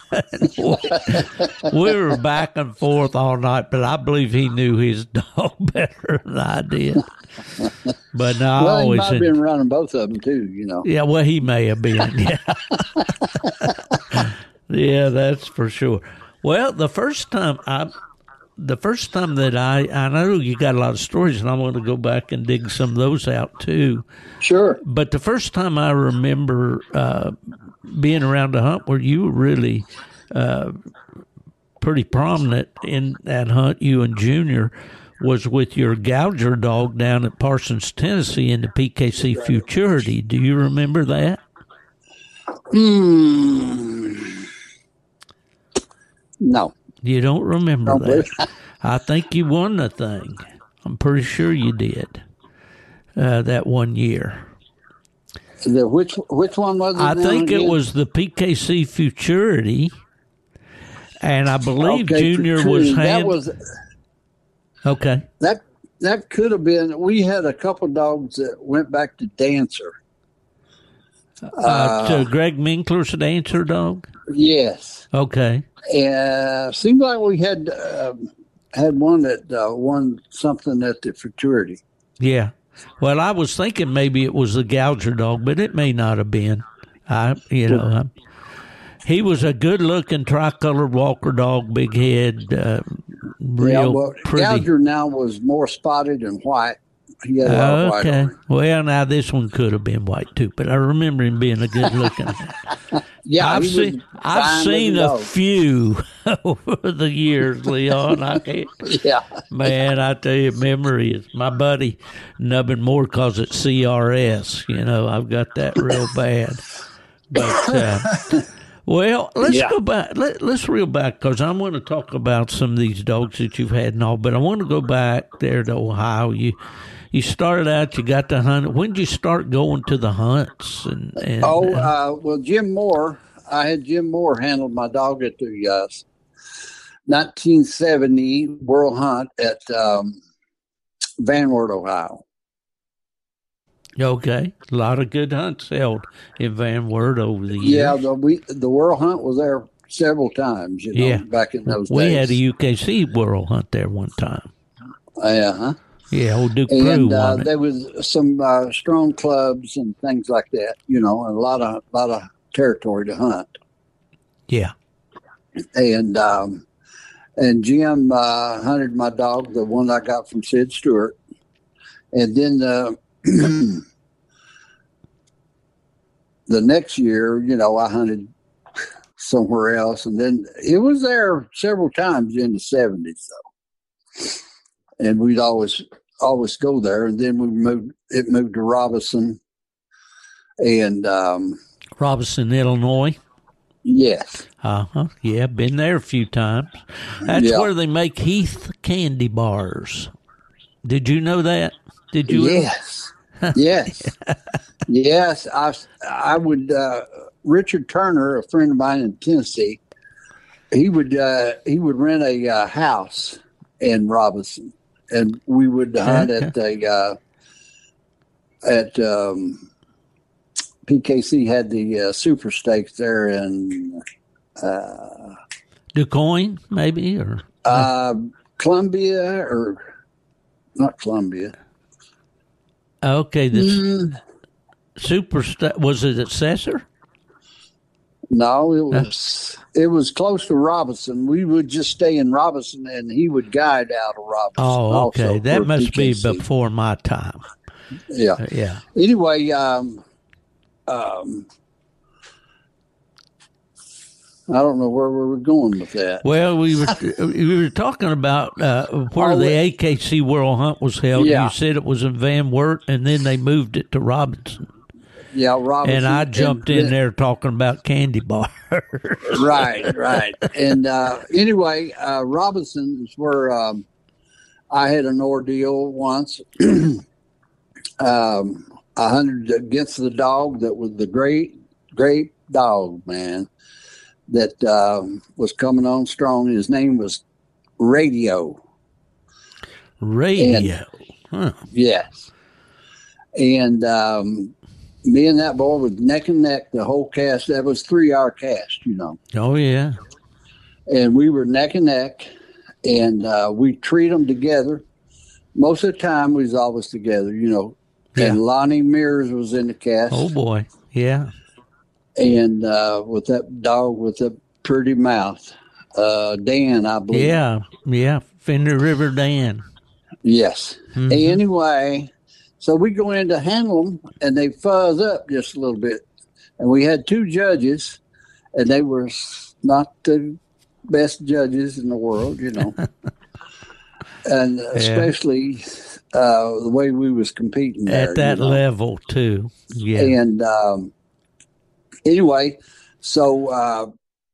We were back and forth all night, but I believe he knew his dog better than I did. But no, I well, he always might have been running both of them too, you know. yeah, well, he may have been. Yeah, yeah, that's for sure. Well, the first time I the first time that I, I know you got a lot of stories, and I'm going to go back and dig some of those out too. Sure. But the first time I remember uh, being around a hunt where you were really uh, pretty prominent in that hunt, you and Junior, was with your Gouger dog down at Parsons, Tennessee in the P K C Futurity. Do you remember that? Mm. No. You don't remember No, that? I think you won the thing. I'm pretty sure you did uh, that one year. The, which which one was it? I think again? it was the P K C Futurity, and I believe Okay, Junior Futurity. was hand. That was Okay. that. That could have been. We had a couple dogs that went back to Dancer. Uh, Uh, so Greg Minkler's a dancer dog? Yes. Okay. And seemed like we had uh, had one that uh, won something at the Futurity. Yeah. Well, I was thinking maybe it was the Gouger dog, but it may not have been. I, you know, I, he was a good-looking tricolored Walker dog, big head, uh, real yeah, well, pretty. Gouger now was more spotted and white. He had a lot of white Okay. on him. Well, now this one could have been white too, but I remember him being a good-looking. Yeah, I've he was seen a I've fine seen looking a dog. few over the years, Leon. I can't, Yeah. man, I tell you, memory is my buddy Nubbin Moore calls it C R S. You know, I've got that real bad. But uh, well, let's Yeah. go back. Let, let's reel back because I'm going to talk about some of these dogs that you've had and all. But I want to go back there to Ohio. You. You started out, you got to hunt. When did you start going to the hunts? And, and Oh, uh, uh, well, Jim Moore. I had Jim Moore handle my dog at the uh, nineteen seventy World Hunt at um, Van Wert, Ohio. okay, a lot of good hunts held in Van Wert over the years. Yeah, the we the World Hunt was there several times. You know, Yeah. back in those we days. had a U K C World Hunt there one time. Uh huh. Yeah, old Duke Crew And uh, won it. there was some uh, strong clubs and things like that. You know, and a lot of lot of territory to hunt. Yeah, And um, and Jim uh, hunted my dog, the one I got from Sid Stewart, and then the the next year, you know, I hunted somewhere else, and then it was there several times in the seventies, though. And we'd always always go there, and then we moved. It moved to Robinson, and um, Robinson, Illinois. yes, Uh huh. Yeah, been there a few times. That's Yeah. where they make Heath candy bars. Did you know that? Did you? yes, yes, yes. I I would. Uh, Richard Turner, a friend of mine in Tennessee, he would uh, he would rent a uh, house in Robinson, and we would hunt Okay. at the uh, at um, P K C had the uh, Super Stakes there in uh, DuQuoin, maybe, or uh, Columbia or not Columbia. okay. This Mm, super sta- was it at Cesar? no, it was it was close to Robinson. We would just stay in Robinson, and he would guide out of Robinson. Oh, okay. also That for must P K be C. before my time. Yeah. Uh, yeah. Anyway, um, um, I don't know where we were going with that. Well, we were we were talking about uh, where Oh, the it- A K C World Hunt was held. Yeah. You said it was in Van Wert, and then they moved it to Robinson. Yeah, Robinson. And I jumped in and- there talking about candy bars. Right, right. And uh, anyway, uh, Robinson is where um, I had an ordeal once. um, I hunted against the dog that was the great, great dog, man, that um, was coming on strong. His name was Radio. Radio. Huh. Yes. And um, me and that boy was neck and neck the whole cast. That was three hour cast, you know. Oh, yeah. And we were neck and neck, and uh, we treat them together. Most of the time, we was always together, you know. Yeah. And Lonnie Mears was in the cast, Oh, boy. Yeah. and uh, with that dog with a pretty mouth. uh, Dan, I believe. Yeah, yeah, Fender River Dan. Yes. Mm-hmm. Anyway, so we go in to handle them, and they fuzz up just a little bit. And we had two judges, and they were not the best judges in the world, you know. And especially yeah. uh, the way we was competing there, at that you know? level too. Yeah. And um, anyway, so uh,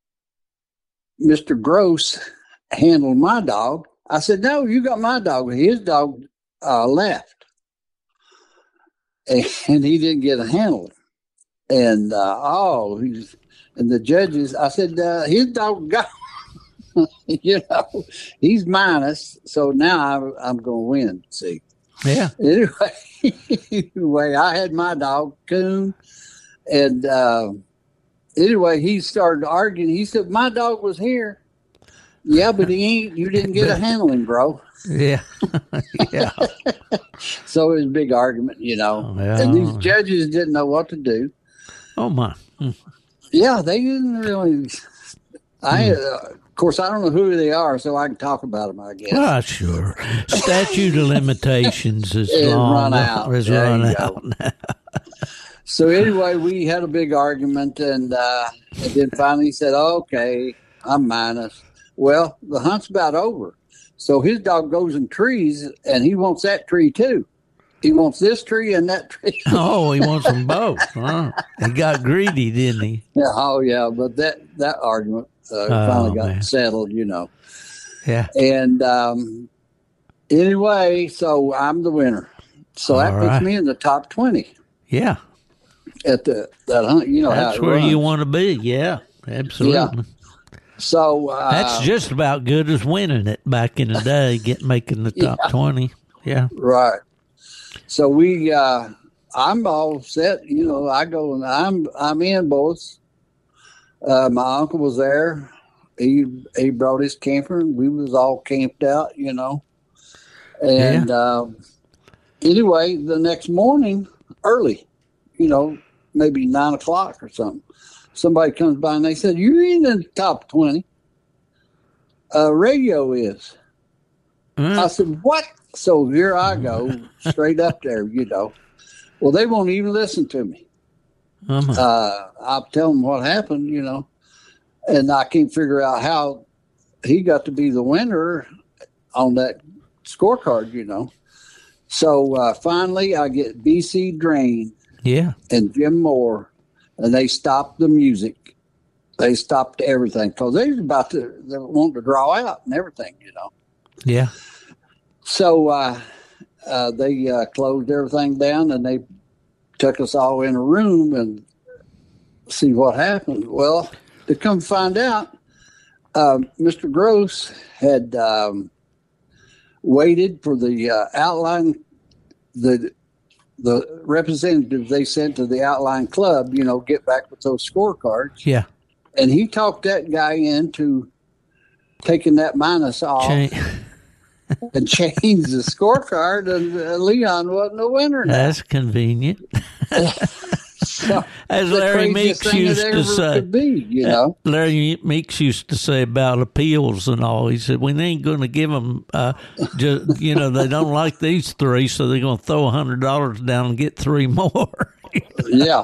Mister Gross handled my dog. I said, "No, you got my dog." His dog uh, left, and, and he didn't get a handle. And uh, oh, he's and the judges. I said, uh, "His dog got." You know, he's minus, so now I'm, I'm going to win. See, yeah. Anyway, anyway, I had my dog Coon, and uh, anyway, he started arguing. He said, "My dog was here." Yeah, but he ain't. You didn't get a handling, bro. Yeah, yeah. So it was a big argument, you know, oh, yeah. and these judges didn't know what to do. Oh my! Yeah, they didn't really. I. Uh, Of course, I don't know who they are, so I can talk about them, I guess. Ah, sure. Statute of limitations is it's long. Run out. Is there run you out now. So anyway, we had a big argument, and, uh, and then finally he said, "Okay, I'm minus." Well, the hunt's about over. So his dog goes in trees, and he wants that tree too. He wants this tree and that tree. Oh, he wants them both. Huh? He got greedy, didn't he? Yeah, oh, yeah. But that, that argument uh, oh, finally got man. settled, you know. Yeah. And um, anyway, so I'm the winner. So All that puts right. me in the top twenty. Yeah. At the that hunt, you know That's how it where runs. you want to be. Yeah, absolutely. Yeah. So uh, That's just about good as winning it back in the day, get making the top Yeah. twenty. Yeah. right. So we, uh, I'm all set. You know, I go and I'm I'm in both. Uh, my uncle was there. He he brought his camper, and we was all camped out. You know, and Yeah. um, anyway, the next morning, early, you know, maybe nine o'clock or something, somebody comes by and they said, "You're in the top twenty. Uh, radio is." Mm. I said, "What?" So here I go, straight up there, you know. Well, they won't even listen to me. Uh-huh. Uh, I'll tell them what happened, you know, and I can't figure out how he got to be the winner on that scorecard, you know. So uh, finally, I get B C Drain Yeah. and Jim Moore, and they stopped the music. They stopped everything because they was about to they wanted to draw out and everything, you know. Yeah. So uh, uh, they uh, closed everything down, and they took us all in a room and see what happened. Well, to come find out, uh, Mister Gross had um, waited for the uh, outline, the the representative they sent to the outline club, you know, get back with those scorecards. Yeah. And he talked that guy into taking that minus off. Change. And changed the scorecard, and uh, Leon wasn't the winner now. That's convenient. So, As the Larry craziest Meeks thing it used to ever say. could be, you know. Larry Meeks used to say about appeals and all. He said, "We ain't going to give them, uh, just, you know, they don't like these three, so they're going to throw a hundred dollars down and get three more." Yeah.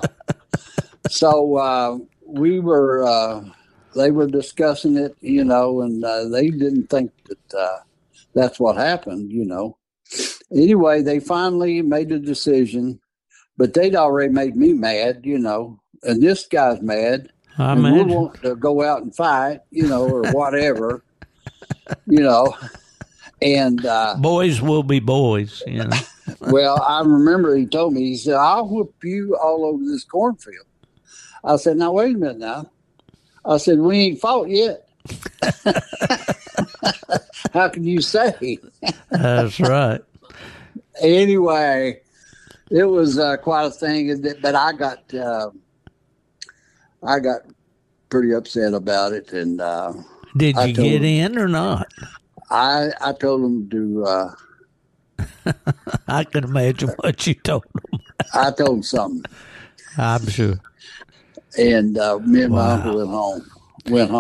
So uh, we were, uh, they were discussing it, you know, and uh, they didn't think that uh, that's what happened, you know. Anyway, they finally made a decision, but they'd already made me mad, you know, and this guy's mad. I and we imagine. want to go out and fight, you know, or whatever, you know. And, uh, Boys will be boys, you know. well, I remember he told me, he said, "I'll whoop you all over this cornfield." I said, "Now, wait a minute now." I said, "We ain't fought yet." How can you say? That's right. Anyway, it was uh, quite a thing, but I got uh, I got pretty upset about it, and uh, Did I you told get him- in or not? I I told him to. Uh, I can imagine what you told them. I told him something, I'm sure. and uh, me and my Wow. uncle went home. Went home.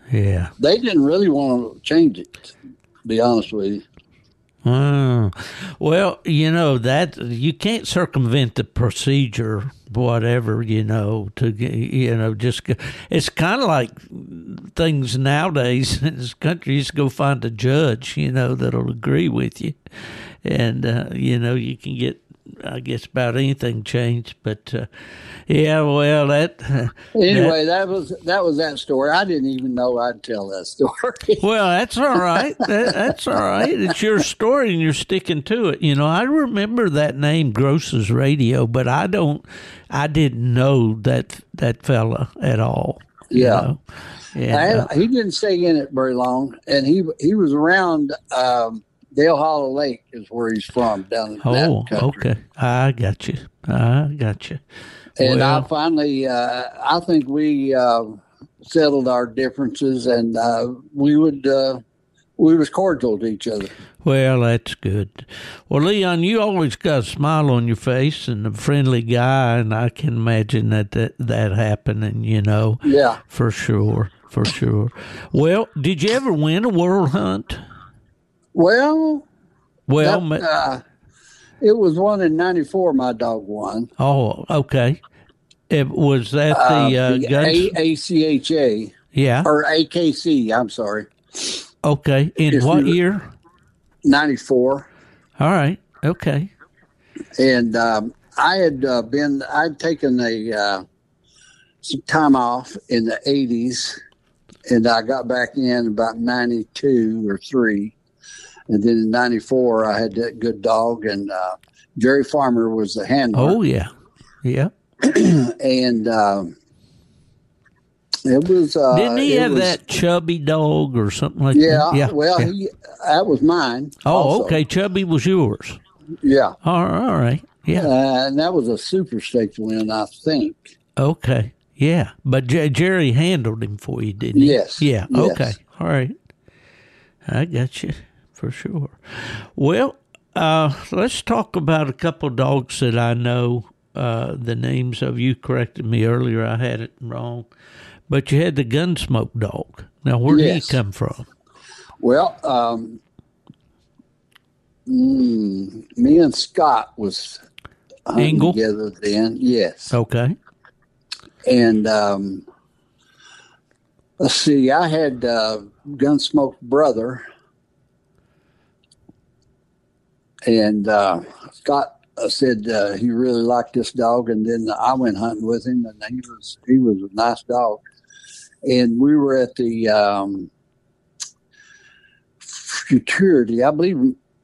Yeah. They didn't really want to change it, to be honest with you. Oh, well, you know, that you can't circumvent the procedure, whatever, you know, to, you know, just, it's kind of like things nowadays in this country. You just go find a judge, you know, that'll agree with you. And, uh, you know, you can get, I guess, about anything changed. But, uh, yeah, well, that. Anyway, that, that was that was that story. I didn't even know I'd tell that story. Well, that's all right. That, that's all right. It's your story, and you're sticking to it. You know, I remember that name, Gross's Radio, but I don't. I didn't know that that fella at all. Yeah, you know? And, uh, I, he didn't stay in it very long, and he he was around. Um, Dale Hollow Lake is where he's from, down in oh, that country. Okay. I got you. I got you. And well, I finally, uh, I think we uh, settled our differences, and uh, we would, uh, we was cordial to each other. Well, that's good. Well, Leon, you always got a smile on your face and a friendly guy, and I can imagine that that, that happening, you know. Yeah. For sure. For sure. Well, did you ever win a world hunt? Well, well, that, uh, it was one in ninety-four. My dog won. Oh, okay. It was that the, uh, uh, the guns? A- ACHA. Yeah. Or A K C. I'm sorry. Okay. In If what we, year? ninety-four. All right. Okay. And um, I had uh, been. I'd taken a uh, some time off in the eighties, and I got back in about ninety-two or three. And then in ninety-four, I had that good dog, and uh, Jerry Farmer was the handler. Oh, yeah. Yeah. and um, it was. Uh, Didn't he have was, that chubby dog or something like yeah, that? Yeah. Well, yeah. He, that was mine. Oh, also. okay. Chubby was yours. Yeah. All right. All right. Yeah. Uh, and that was a super stakes win, I think. Okay. Yeah. But J- Jerry handled him for you, didn't he? Yes. Yeah. Yes. Okay. All right. I got you. For sure. Well, uh, let's talk about a couple of dogs that I know uh, the names of. You corrected me earlier. I had it wrong. But you had the Gunsmoke dog. Now, where did Yes. he come from? Well, um, mm, me and Scott was hunting Engle? together then. Yes. Okay. And um, let's see, I had uh, Gunsmoke's brother. And uh, Scott uh, said uh, he really liked this dog, and then I went hunting with him, and he was he was a nice dog. And we were at the um, Futurity, I believe,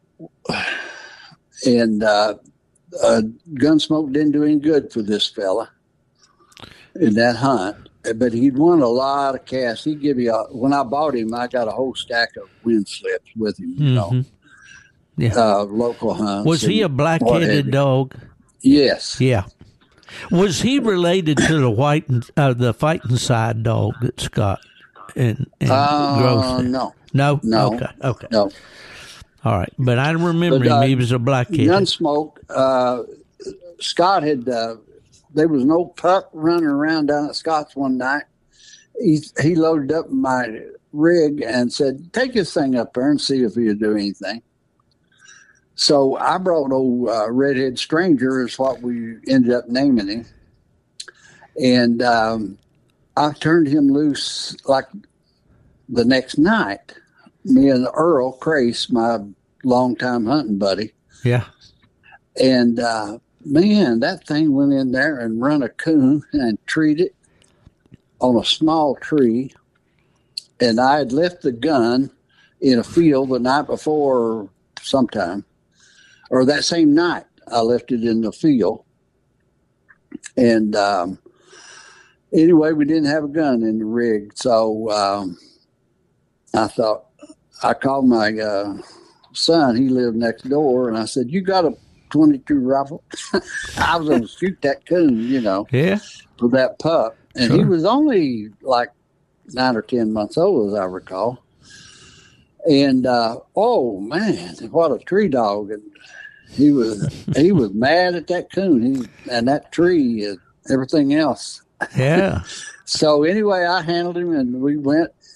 and uh, uh, Gunsmoke didn't do any good for this fella in that hunt. But he'd won a lot of casts. He'd give you a, when I bought him, I got a whole stack of wind slips with him, you Mm-hmm. know. Yeah. Uh, local hunts. Was he a black-headed dog? Yes. Yeah. Was he related to the white, and, uh, the fighting side dog that Scott and, and Uh, Gross? no. No. No. Okay. Okay. No. All right, but I remember But, him. uh, He was a black-headed. Gunsmoke, uh, Scott had, uh, there was an old pup running around down at Scott's one night. He, he loaded up my rig and said, take this thing up there and see if he'll do anything. So I brought old uh, Redhead Stranger is what we ended up naming him. And um, I turned him loose like the next night. Me and Earl Crace, my longtime hunting buddy. Yeah. And uh, man, that thing went in there and run a coon and treed it on a small tree. And I had left the gun in a field the night before sometime. Or that same night, I left it in the field. And um, anyway, we didn't have a gun in the rig. So um, I thought, I called my uh, son. He lived next door. And I said, you got a twenty-two rifle? I was going to shoot that coon, you know, Yeah. for that pup. And Sure. he was only like nine or ten months old, as I recall. And, uh, oh, man, what a tree dog. And he was he was mad at that coon he, and that tree and everything else. Yeah. So anyway, I handled him, and we went,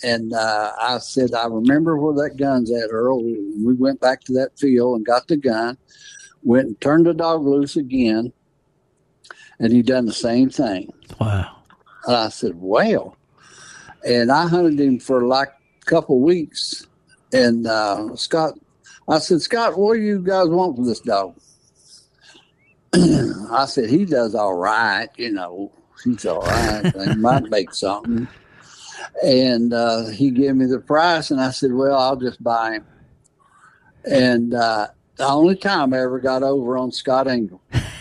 And uh, I said, I remember where that gun's at, Earl. We went back to that field and got the gun, went and turned the dog loose again, and he done the same thing. Wow. And I said, well. And I hunted him for like a couple weeks. And uh, Scott, I said, Scott, what do you guys want from this dog? I said, he does all right, you know. He's all right. He might make something. And uh, he gave me the price, and I said, well, I'll just buy him. And uh, the only time I ever got over on Scott Engel.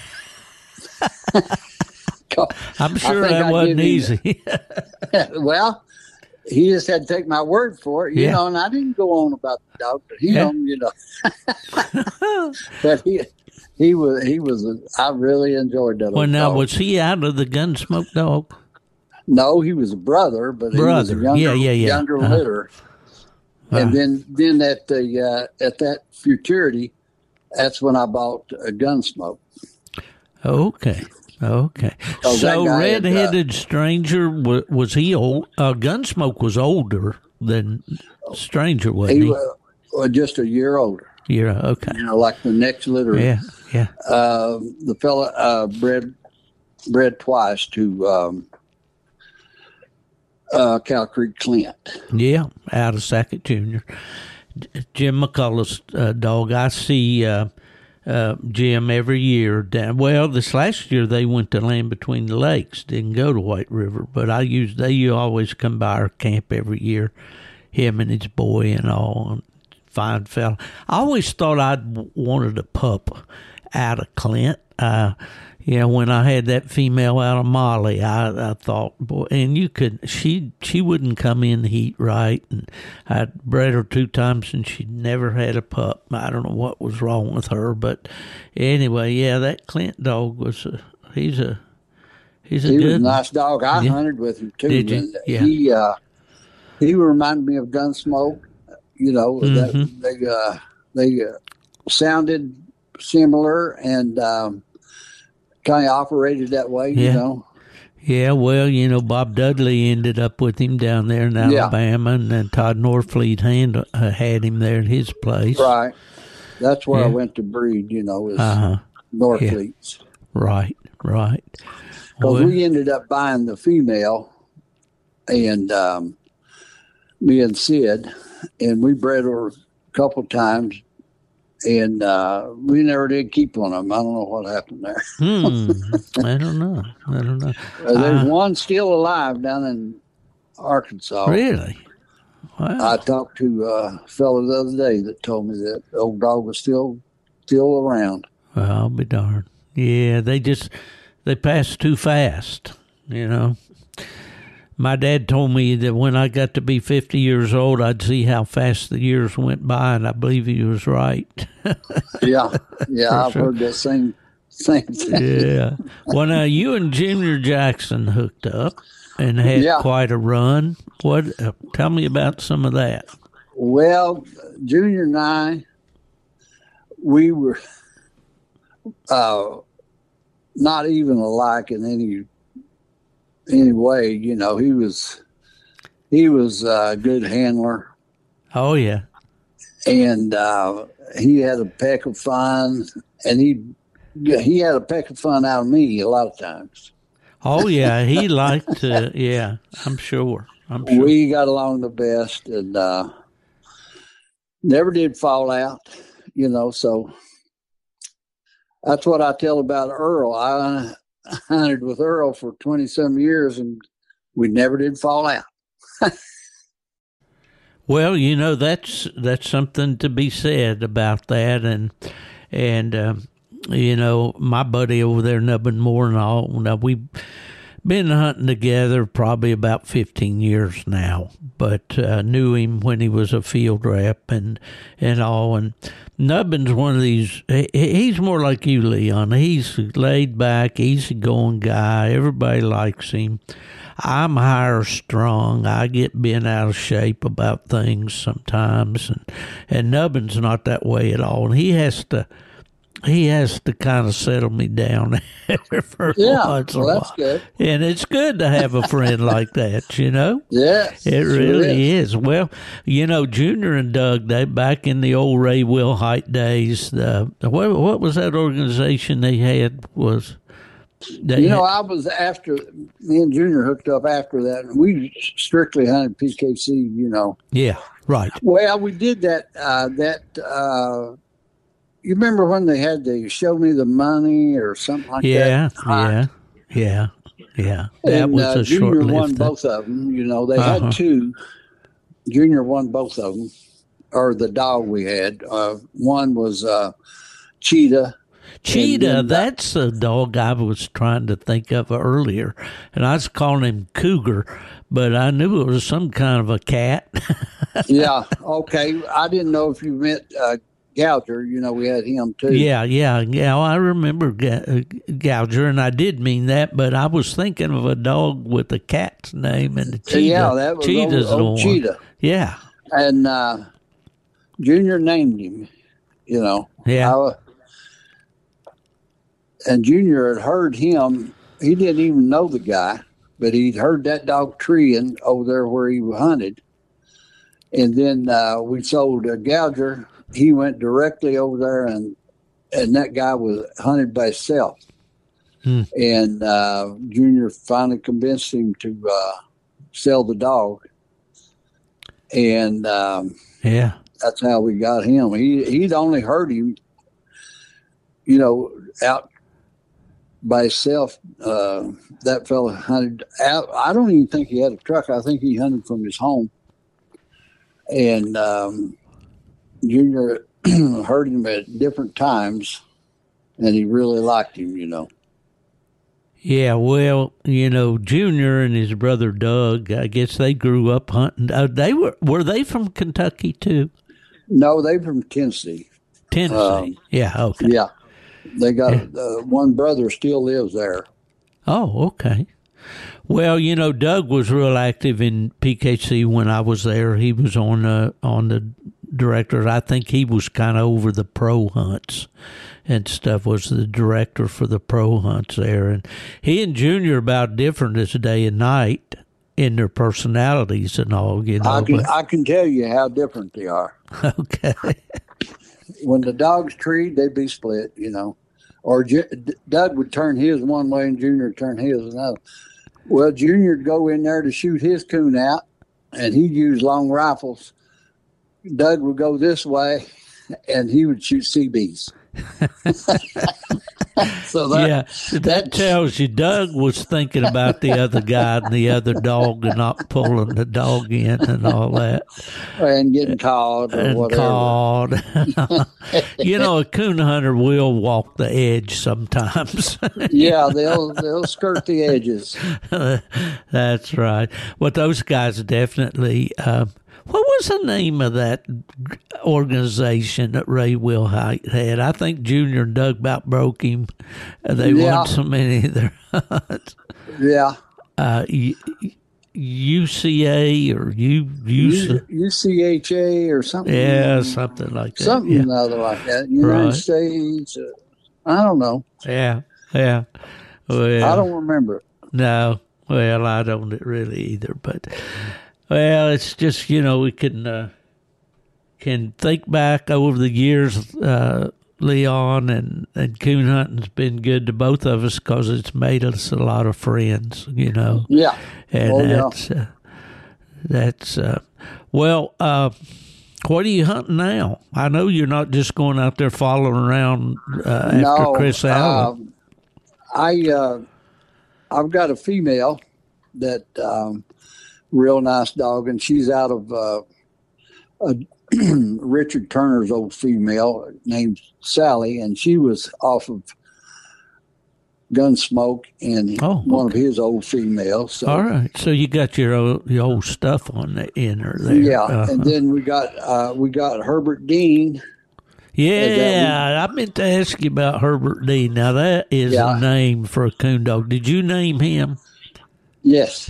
I'm sure that wasn't easy. Well, he just had to take my word for it, you yeah. know, and I didn't go on about the dog, but he, yeah. you know. But he... He was, he was, a, I really enjoyed that. Well, now, dog. was he out of the Gunsmoke dog? No, he was a brother, but brother. he was a younger, yeah, yeah, yeah. younger uh-huh. litter. And uh-huh. then, then at the, uh, at that futurity, that's when I bought a Gunsmoke. Okay. Okay. So Red-Headed uh, Stranger, was, was he old? Uh, Gunsmoke was older than Stranger, wasn't he? He was well, just a year older. Yeah, okay. You know, like the next litter. Yeah, yeah. Uh, the fella uh, bred bred twice to um, uh, Cow Creek Clint. Yeah, out of Sackett Junior Jim McCullough's uh, dog. I see uh, uh, Jim every year. Down, well, this last year they went to Land Between the Lakes. Didn't go to White River, but I used they always come by our camp every year. Him and his boy and all. Fine fella. I always thought I'd wanted a pup out of Clint. Uh, you know, when I had that female out of Molly, I, I thought, boy, and you could, she she wouldn't come in the heat right. And I'd bred her two times and she'd never had a pup. I don't know what was wrong with her, but anyway, yeah, that Clint dog was, a, he's a, he's a he good was a nice dog. I yeah. hunted with him too. Did you? And yeah. He, uh, he reminded me of Gunsmoke. You know, mm-hmm. that they uh, they uh, sounded similar and um, kind of operated that way. Yeah. You know. Yeah, well, you know, Bob Dudley ended up with him down there in Alabama, yeah. and then Todd Norfleet hand, uh, had him there at his place. Right. That's where yeah. I went to breed. You know, is uh-huh. Norfleet's. Yeah. Right. Right. Because well, we ended up buying the female, and um, me and Sid. And we bred her a couple times, and uh, we never did keep one of them. I don't know what happened there. hmm. I don't know. I don't know. Uh, there's uh, one still alive down in Arkansas. Really? Wow. I talked to a fellow the other day that told me that the old dog was still still around. Well, I'll be darned. Yeah, they just they pass too fast, you know. My dad told me that when I got to be fifty years old, I'd see how fast the years went by, and I believe he was right. yeah, yeah, I've sure. heard that same, same thing. Yeah. Well, now, you and Junior Jackson hooked up and had yeah. quite a run. What? Uh, tell me about some of that. Well, Junior and I, we were uh, not even alike in any Anyway, you know, he was he was a good handler. Oh yeah, and uh, he had a peck of fun, and he he had a peck of fun out of me a lot of times. Oh yeah, he liked to. Yeah, I'm sure. I'm sure we got along the best, and uh, never did fall out. You know, so that's what I tell about Earl. I. I hunted with Earl for twenty some years, and we never did fall out. Well, you know, that's that's something to be said about that, and and um, you know, my buddy over there, Nubbin Moore and all. Now we've been hunting together probably about fifteen years now, but uh, knew him when he was a field rep and and all. And Nubbin's one of these. He, he's more like you, Leon. He's laid back, easygoing guy. Everybody likes him. I'm higher strung. I get bent out of shape about things sometimes, and and Nubbin's not that way at all. And he has to he has to kind of settle me down for Yeah, once well, in a that's while. good. And it's good to have a friend like that, you know? Yes, It sure really is. Well, you know, Junior and Doug, they back in the old Ray Wilhite days, uh, what, what was that organization they had? Was they You know, had, I was after, me and Junior hooked up after that. We strictly hunted P K C, you know. Yeah, right. Well, we did that, uh, that, uh, you remember when they had the Show Me the Money or something like Yeah, that? Uh, yeah, yeah, yeah. That and was uh, a Junior short-lived won thing. both of them. You know, they Uh-huh. had two. Junior won both of them, or the dog we had. Uh, one was uh, Cheetah. Cheetah, then, uh, that's a dog I was trying to think of earlier, and I was calling him Cougar, but I knew it was some kind of a cat. Yeah, okay. I didn't know if you meant uh, Gouger. You know, we had him too. Yeah, yeah, yeah. I remember Ga- Gouger, and I did mean that, but I was thinking of a dog with a cat's name and the cheetah. Yeah, that was Cheetah's old, the old one. Cheetah. Yeah, And uh, Junior named him, you know. Yeah. I, and Junior had heard him. He didn't even know the guy, but he'd heard that dog treeing over there where he hunted. And then uh, we sold a Gouger. He went directly over there, and and that guy was hunted by himself. Hmm. And uh, Junior finally convinced him to uh, sell the dog. And um, yeah, that's how we got him. He he'd only heard him, you know, out by himself. Uh, that fella hunted out. I don't even think he had a truck. I think he hunted from his home. And um, Junior heard him at different times, and he really liked him, you know. yeah. Well, you know, Junior and his brother Doug, I guess they grew up hunting. Uh, they were were they from Kentucky too? No, they from Tennessee. Tennessee. Um, yeah. Okay. Yeah, they got uh, one brother still lives there. Oh, okay. Well, you know, Doug was real active in P K C when I was there. He was on uh, on the director. I think he was kind of over the pro hunts and stuff. Was the director for the pro hunts there, and he and Junior about different as day and night in their personalities and all. You know, I can but- I can tell you how different they are. okay. When the dogs treed, they'd be split, you know. Or J- Doug would turn his one way and Junior would turn his another. Well, Junior would go in there to shoot his coon out, and he'd use long rifles. Doug would go this way, and he would shoot C Bs. So that, yeah, that tells you Doug was thinking about the other guy and the other dog and not pulling the dog in and all that. and getting caught or And whatever. called. You know, a coon hunter will walk the edge sometimes. Yeah, they'll they'll skirt the edges. That's right. Well, those guys definitely. Uh, what was the name of that organization that Ray Wilhite had? I think Junior and Doug about broke him. Uh, They Yeah. won so many of their hunts. Yeah. Uh, U C A or U U U C H A or something. yeah, something like that. Something yeah. other like that. United Right. States. Uh, I don't know. Yeah, yeah. Well, I don't remember it. No, well, I don't really either. But well, it's just you know we can uh, can think back over the years, uh, Leon, and and coon hunting's been good to both of us because it's made us a lot of friends. You know. Yeah. And Oh, yeah. that's uh, that's uh, well. Uh, what are you hunting now? I know you're not just going out there following around uh, after No, Chris Allen. uh, I uh, I've got a female that um, real nice dog, and she's out of uh, a Richard Turner's old female named Sally, and she was off of Gunsmoke and Oh, one of his old females. So, All right, so you got your old, your old stuff on the inner there. yeah, Uh-huh. and then we got uh, we got Herbert Dean. Yeah, I meant to ask you about Herbert Dean. Now that is Yeah. a name for a coon dog. Did you name him? Yes,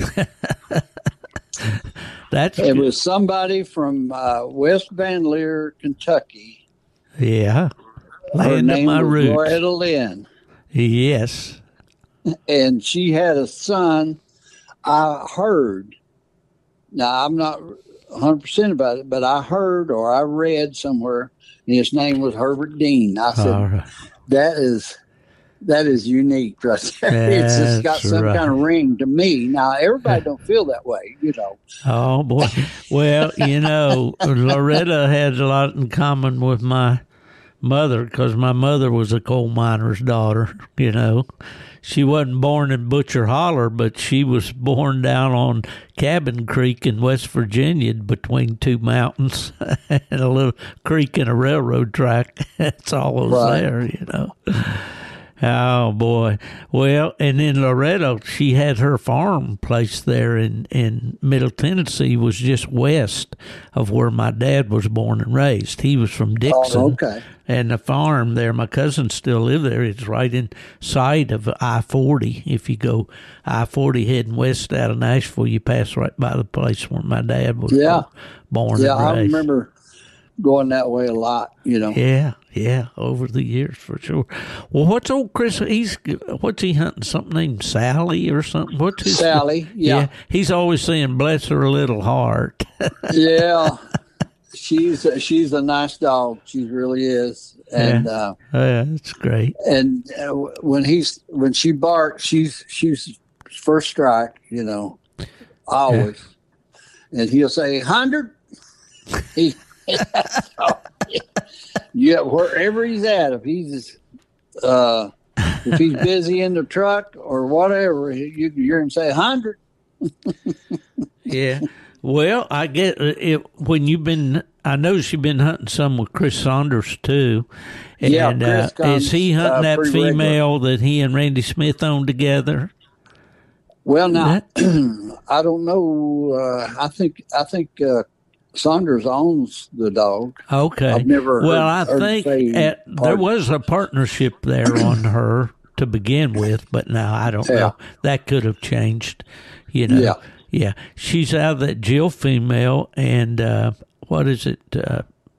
That's it good. was somebody from uh, West Van Leer, Kentucky. Yeah. Land of my roots. Loretta Lynn. Yes. And she had a son, I heard. Now, I'm not one hundred percent about it, but I heard or I read somewhere, and his name was Herbert Dean. I said, right. that is that is unique right there. It's just got some right. kind of ring to me. Now, everybody don't feel that way, you know. Oh, boy. Well, you know, Loretta had a lot in common with my mother because my mother was a coal miner's daughter, you know. She wasn't born in Butcher Holler, but she was born down on Cabin Creek in West Virginia between two mountains and a little creek and a railroad track. That's all was right. there, you know. Oh, boy. Well, and then Loretta, she had her farm place there in, in Middle Tennessee, was just west of where my dad was born and raised. He was from Dixon. Oh, okay. And the farm there, my cousins still live there. It's right in sight of I forty. If you go I forty heading west out of Nashville, you pass right by the place where my dad was yeah. born yeah, and raised. I remember going that way a lot, you know. Yeah, yeah, over the years for sure. Well, what's old Chris? He's what's he hunting? Something named Sally or something? What's his Sally? Yeah. yeah. He's always saying, "Bless her little heart." yeah, she's she's a nice dog. She really is, and yeah, uh, yeah that's great. And uh, when he's when she barks, she's she's first strike, you know, always. Yeah. And he'll say hundred. He. yeah, wherever he's at, if he's uh, if he's busy in the truck or whatever, you you're him say hundred. yeah, well, I get it when you've been. I know you've been hunting some with Chris Saunders too. And, yeah, Chris uh, comes, is he hunting uh, that female regular. that he and Randy Smith own together? Well, now I don't know. Uh, I think I think. Uh, Saunders owns the dog. Okay. I've never heard, well, I heard think at, there was a partnership there on her to begin with, but now I don't yeah. know. That could have changed, you know. Yeah. Yeah. She's out of that Jill female, and uh, what is it? Uh,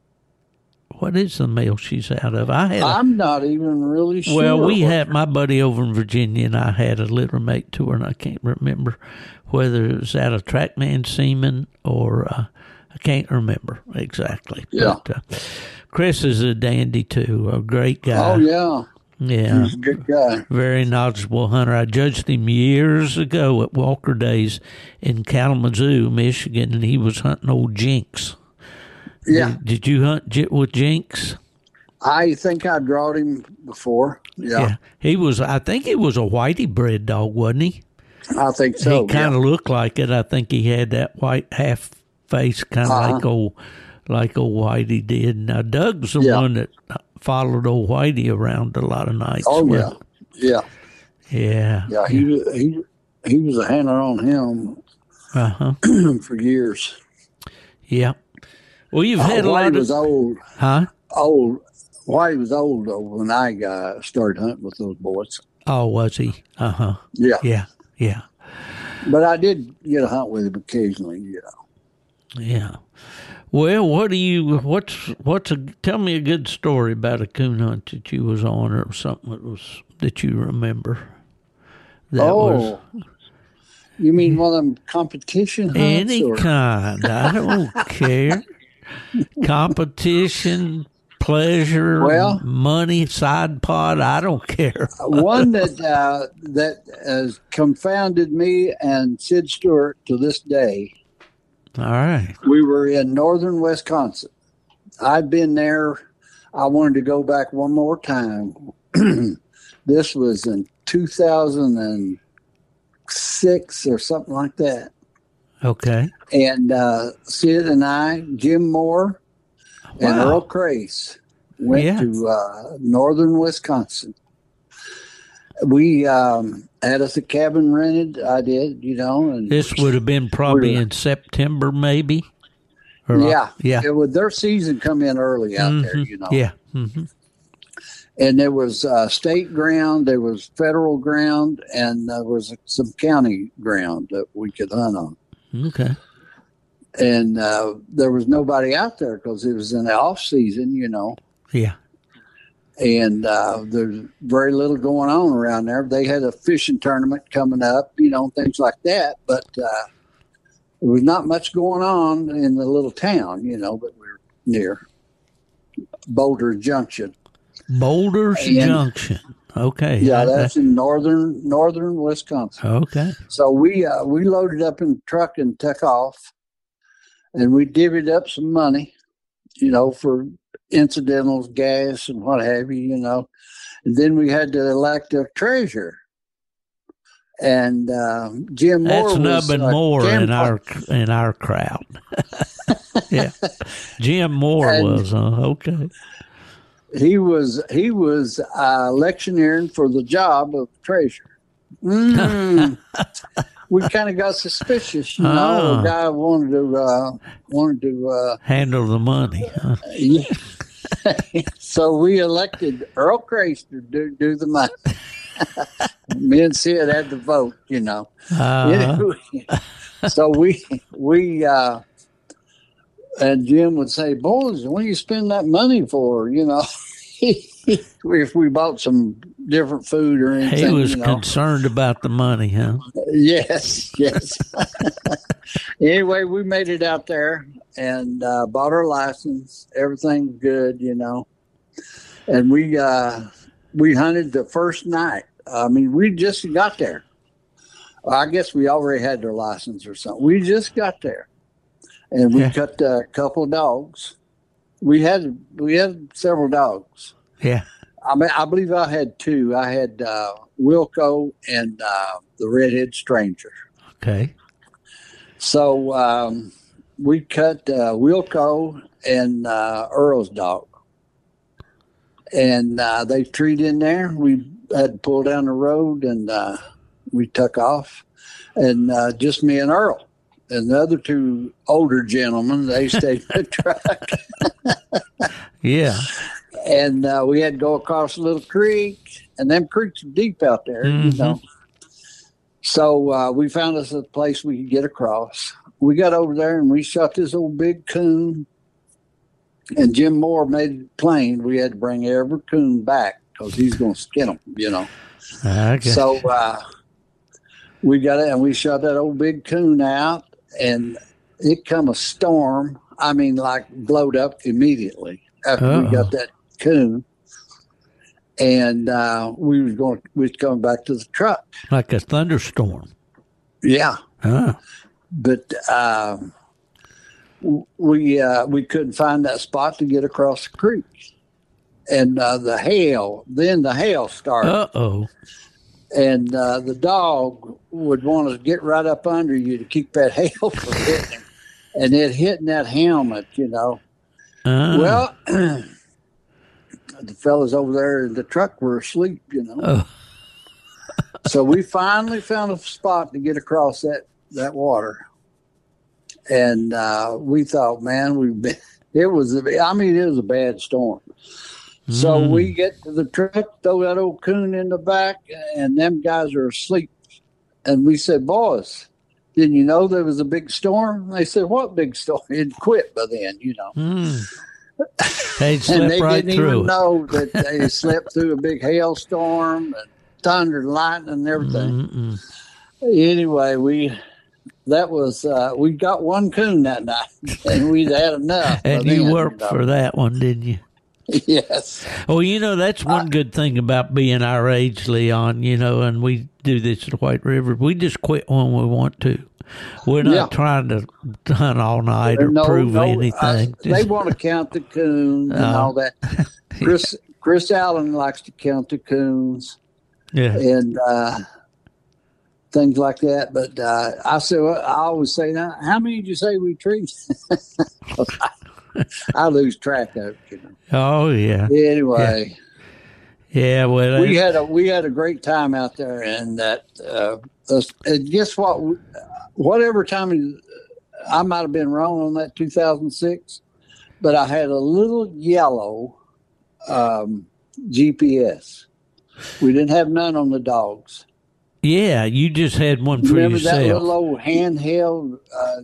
what is the male she's out of? I had. A, I'm not even really sure. Well, we had my buddy over in Virginia, and I had a litter mate to her, and I can't remember whether it was out of Trackman Seaman or. Uh, I can't remember exactly. Yeah. But, uh, Chris is a dandy, too, a great guy. Oh, yeah. Yeah. He's a good guy. Very knowledgeable hunter. I judged him years ago at Walker Days in Kalamazoo, Michigan, and he was hunting old Jinx. Yeah. Did, did you hunt j- with Jinx? I think I drawed him before. Yeah. yeah. He was, I think he was a whitey bred dog, wasn't he? I think so. He kind of yeah. looked like it. I think he had that white half face, kind of uh-huh. like old, like old Whitey did. Now Doug's the yeah. one that followed old Whitey around a lot of nights. Oh with, yeah, yeah, yeah, yeah. He was he he was a handler on him uh-huh. for years. Yeah. Well, you've oh, had a lot Whitey of was old, huh? Old. Whitey was old though when I got started hunting with those boys. Oh, was he? Uh huh. Yeah, yeah, yeah. But I did get a hunt with him occasionally, you know. Yeah. Well, what do you? What's what's a? Tell me a good story about a coon hunt that you was on, or something that was that you remember. That oh, was, you mean one of them competition hunts? Any or? kind. I don't care. Competition, pleasure, well, money, side pot. I don't care. One that uh, that has confounded me and Sid Stewart to this day. All right. We were in northern Wisconsin. I'd been there. I wanted to go back one more time. This was in two thousand six or something like that. Okay. And uh, Sid and I, Jim Moore, wow. and Earl Crace went yeah. to uh, northern Wisconsin. We um, had us a cabin rented. I did, you know. And this would have been probably in September, maybe. Or yeah, yeah. It would, their season come in early out mm-hmm. there, you know. Yeah. Mm-hmm. And there was uh, state ground, there was federal ground, and there was some county ground that we could hunt on. Okay. And uh, there was nobody out there because it was in the off season, you know. Yeah. and uh, there's very little going on around there. They had a fishing tournament coming up, you know, things like that, but uh, there was not much going on in the little town, you know, that we're near. Boulder Junction. Boulders and, Junction. Okay. Yeah, that's in northern northern Wisconsin. Okay. So we uh, we loaded up in the truck and took off, and we divvied up some money, you know, for incidentals, gas, and what have you, you know. And then we had to elect a treasurer. And uh, Jim Moore That's was nubbing uh, more in our in our crowd. Yeah, Jim Moore and was uh, okay. He was he was uh, electioneering for the job of treasurer. Mm. We kind of got suspicious, you know. Oh. The guy wanted to uh, wanted to uh, handle the money. Huh? Yeah. So we elected Earl Crace to do, do the money. Me and Sid had the vote, you know. Uh, Anyway, so we we uh, and Jim would say, "Boys, what do you spend that money for?" You know, if we bought some different food or anything. He was you know. concerned about the money, huh? Yes, yes. Anyway, we made it out there and uh, bought our license. Everything's good, you know. And we uh, we hunted the first night. I mean, we just got there. I guess we already had their license or something. We just got there, and we Yeah. cut a couple of dogs. We had we had several dogs. Yeah. I mean, I believe I had two. I had uh, Wilco and uh, the Redhead Stranger. Okay. So um, we cut uh, Wilco and uh, Earl's dog, and uh, they treed in there. We had to pull down the road, and uh, we took off, and uh, just me and Earl. And the other two older gentlemen, they stayed in the truck. Yeah. And uh, we had to go across a little creek, and them creeks are deep out there, Mm-hmm. you know. So uh, we found us a place we could get across. We got over there, and we shot this old big coon. And Jim Moore made it plain we had to bring every coon back because he's going to skin them, you know. Okay. So uh, we got it, and we shot that old big coon out, and it come a storm. I mean, like blowed up immediately after Uh-oh. we got that coon. And uh, we was going, we was coming back to the truck. Like a thunderstorm. Yeah, Oh. but uh, w- we uh, we couldn't find that spot to get across the creek, and uh, the hail. Then the hail started. Uh oh. And uh, the dog would want to get right up under you to keep that hail from hitting him. And it hitting that helmet, you know. Uh, Well, the fellas over there in the truck were asleep, you know. Oh. So we finally found a spot to get across that, that water. And uh, we thought, man, we've been, it was, a, I mean, it was a bad storm. So Mm. we get to the truck, throw that old coon in the back, and them guys are asleep. And we said, boys, didn't you know there was a big storm? They said, what big storm? It quit by then, you know. Mm. They And slept they right didn't through even it. know that they slept through a big hailstorm and thunder and lightning and everything. Mm-mm. Anyway, we that was uh, we got one coon that night, and we'd had enough. by And you then, worked know. for that one, didn't you? Yes. Well, you know, that's one good thing about being our age, Leon, you know, and we do this at White River. We just quit when we want to. We're not Yeah. trying to hunt all night or No, prove no, anything. uh, they want to count the coons and Uh, all that. Chris Chris Allen likes to count the coons yeah. and uh, things like that. But uh, I say, well, I always say, now, how many did you say we treated? I lose track of it. You know. Oh, yeah. Anyway, Yeah, well, we that's- had a we had a great time out there, and that uh, us- and guess what? Whatever time I might have been wrong on that two thousand six, but I had a little yellow um, G P S. We didn't have none on the dogs. yeah, you just had one for Remember yourself. that little old handheld uh,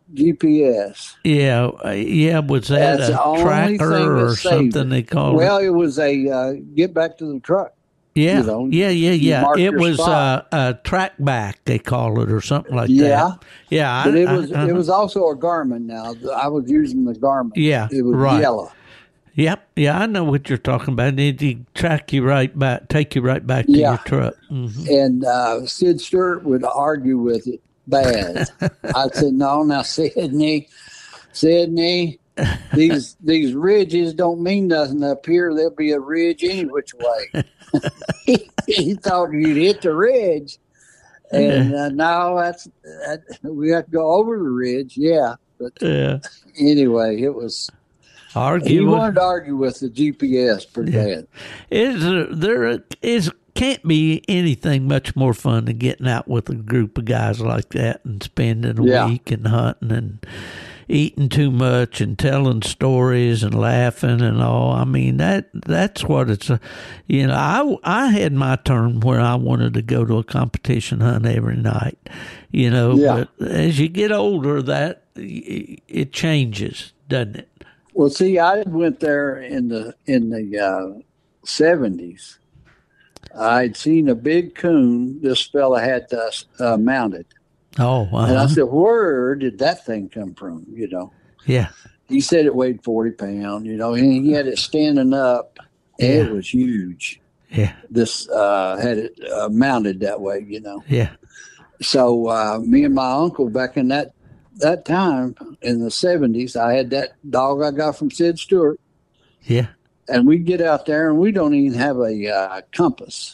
G P S. Yeah, uh, yeah. Was that That's the a only thing tracker or that saved something it. they called Well, it? it was a uh, get back to the truck. Yeah, you know, yeah, yeah, you yeah. mark It your was uh, spot. a track back, they call it, or something like Yeah. that. Yeah, But I, it I- was uh-huh. it was also a Garmin. Now I was using the Garmin. Yeah, it was right. yellow. Yep, yeah, I know what you're talking about. It it track you right back, take you right back to Yeah. your truck. Mhm. And uh, Sid Stewart would argue with it bad. I said, "No, now Sydney, Sydney, these these ridges don't mean nothing up here. There'll be a ridge any which way." he, he thought you'd hit the ridge, and uh, now that's that, we have to go over the ridge. Yeah, but Yeah, anyway, it was. He argue. with- wanted to argue with the G P S pretty bad. Is there, there is can't be anything much more fun than getting out with a group of guys like that and spending a Yeah. week and hunting and eating too much and telling stories and laughing and all. I mean that that's what it's. A, you know, I I had my turn where I wanted to go to a competition hunt every night. You know, Yeah. but as you get older, that it changes, doesn't it? Well, see, I went there in the in the uh, seventies. I'd seen a big coon this fella had uh, uh, mounted, Oh, and I uh-huh. said, "Where did that thing come from?" You know, yeah, he said it weighed forty pounds. You know, and he had it standing up. And Yeah. It was huge. yeah, This uh, had it uh, mounted that way. You know, yeah. so uh, me and my uncle back in that that time in the seventies, I had that dog I got from Sid Stewart. Yeah. And we get out there and we don't even have a uh, compass.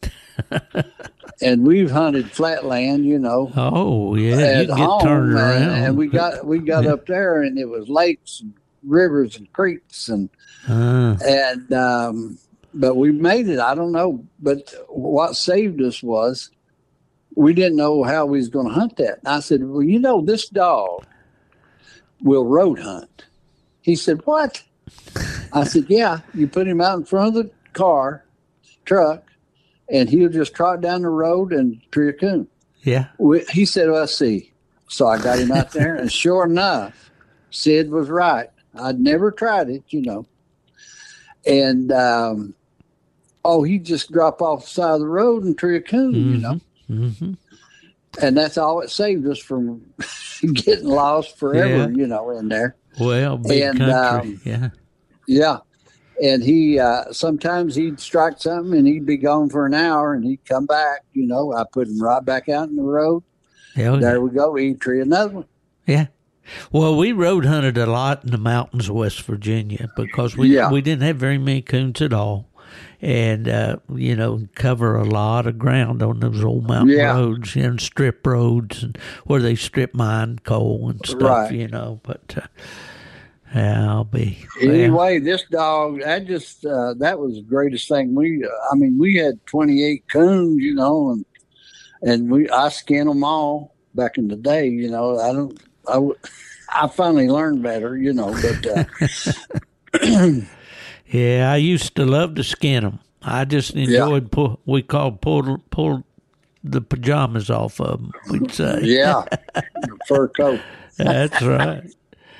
And we've hunted flatland, you know, Oh, yeah. You at get home. turned And, around. and we got we got Yeah. up there and it was lakes and rivers and creeks and Uh, and um, but we made it. I don't know, but what saved us was we didn't know how we was going to hunt that. I said, "Well, you know, this dog will road hunt." He said, "What?" I said, "Yeah, you put him out in front of the car, truck, and he'll just trot down the road and tree a coon." yeah. We, he said, "Well, let's see." So I got him out there, and sure enough, Sid was right. I'd never tried it, you know. And, um, oh, he'd just drop off the side of the road and tree a coon, you know. Mm-hmm. And that's all it saved us from getting lost forever, Yeah. you know, in there. Well, big And, country. um, yeah. Yeah. And he, uh, sometimes he'd strike something and he'd be gone for an hour and he'd come back, you know. I put him right back out in the road. Hell yeah. There we go. He'd tree another one. Yeah. Well, we road hunted a lot in the mountains of West Virginia because we Yeah. we didn't have very many coons at all. And, uh, you know, cover a lot of ground on those old mountain Yeah. roads and strip roads and where they strip mine coal and stuff, Right. you know. But uh, yeah, I'll be. Anyway, this dog, that just, uh, that was the greatest thing. We, uh, I mean, we had twenty-eight coons, you know, and, and we, I skinned them all back in the day, you know. I don't, I, w- I finally learned better, you know, but, uh, Yeah, I used to love to skin them. I just enjoyed pull, we called pull pull the pajamas off of them. We'd say, yeah, the fur coat. That's right.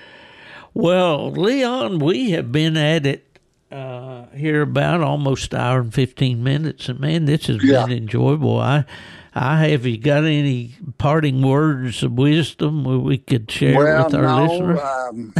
Well, Leon, we have been at it uh, here about almost an hour and fifteen minutes, and man, this has Yeah. been enjoyable. I, I have you got any parting words of wisdom we could share Well, with our no, listeners? um,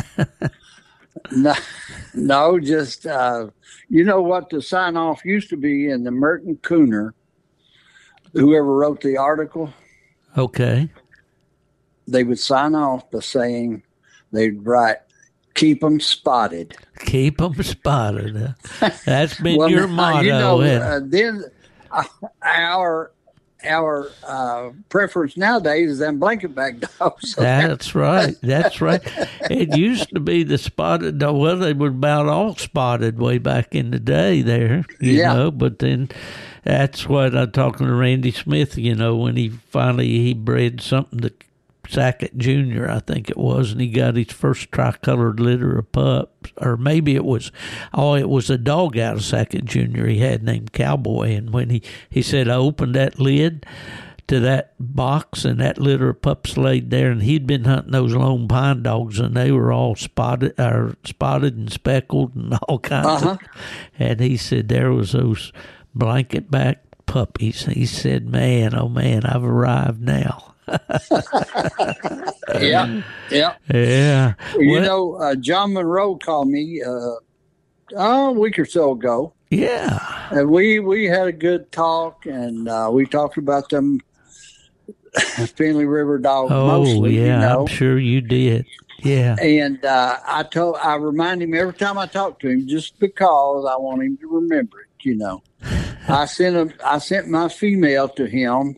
no, no, just uh, you know what the sign off used to be in the Merton Cooner. Whoever wrote the article, Okay. they would sign off by saying they'd write, "Keep them spotted." Keep them spotted. huh? That's been Well, your now, motto. you know, hasn't it? uh, then uh, our our uh, preference nowadays is them blanket back dogs. So That's right. That's right. It used to be the spotted dog. Well, they were about all spotted way back in the day there, you Yeah. know. But then that's what I'm talking to Randy Smith, you know, when he finally he bred something to Sackett Junior, I think it was, and he got his first tricolored litter of pups, or maybe it was, oh, it was a dog out of Sackett Junior he had named Cowboy, and when he, he said, I opened that lid to that box, and that litter of pups laid there, and he'd been hunting those Lone Pine dogs, and they were all spotted, or spotted and speckled and all kinds Uh-huh. of. And he said there was those blanket back puppies. He said, "Man, oh man, I've arrived now." Yeah, yeah. Yeah. You Well, know, uh, John Monroe called me uh, oh, a week or so ago, yeah. and we we had a good talk, and uh, we talked about them Finley River dogs Oh, mostly. yeah, you know? I'm sure you did. Yeah. And uh, I told, I remind him every time I talk to him, just because I want him to remember it. You know, I sent him, I sent my female to him,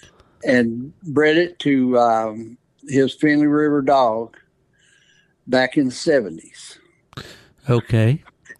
and bred it to um, his Finley River dog back in the seventies. Okay.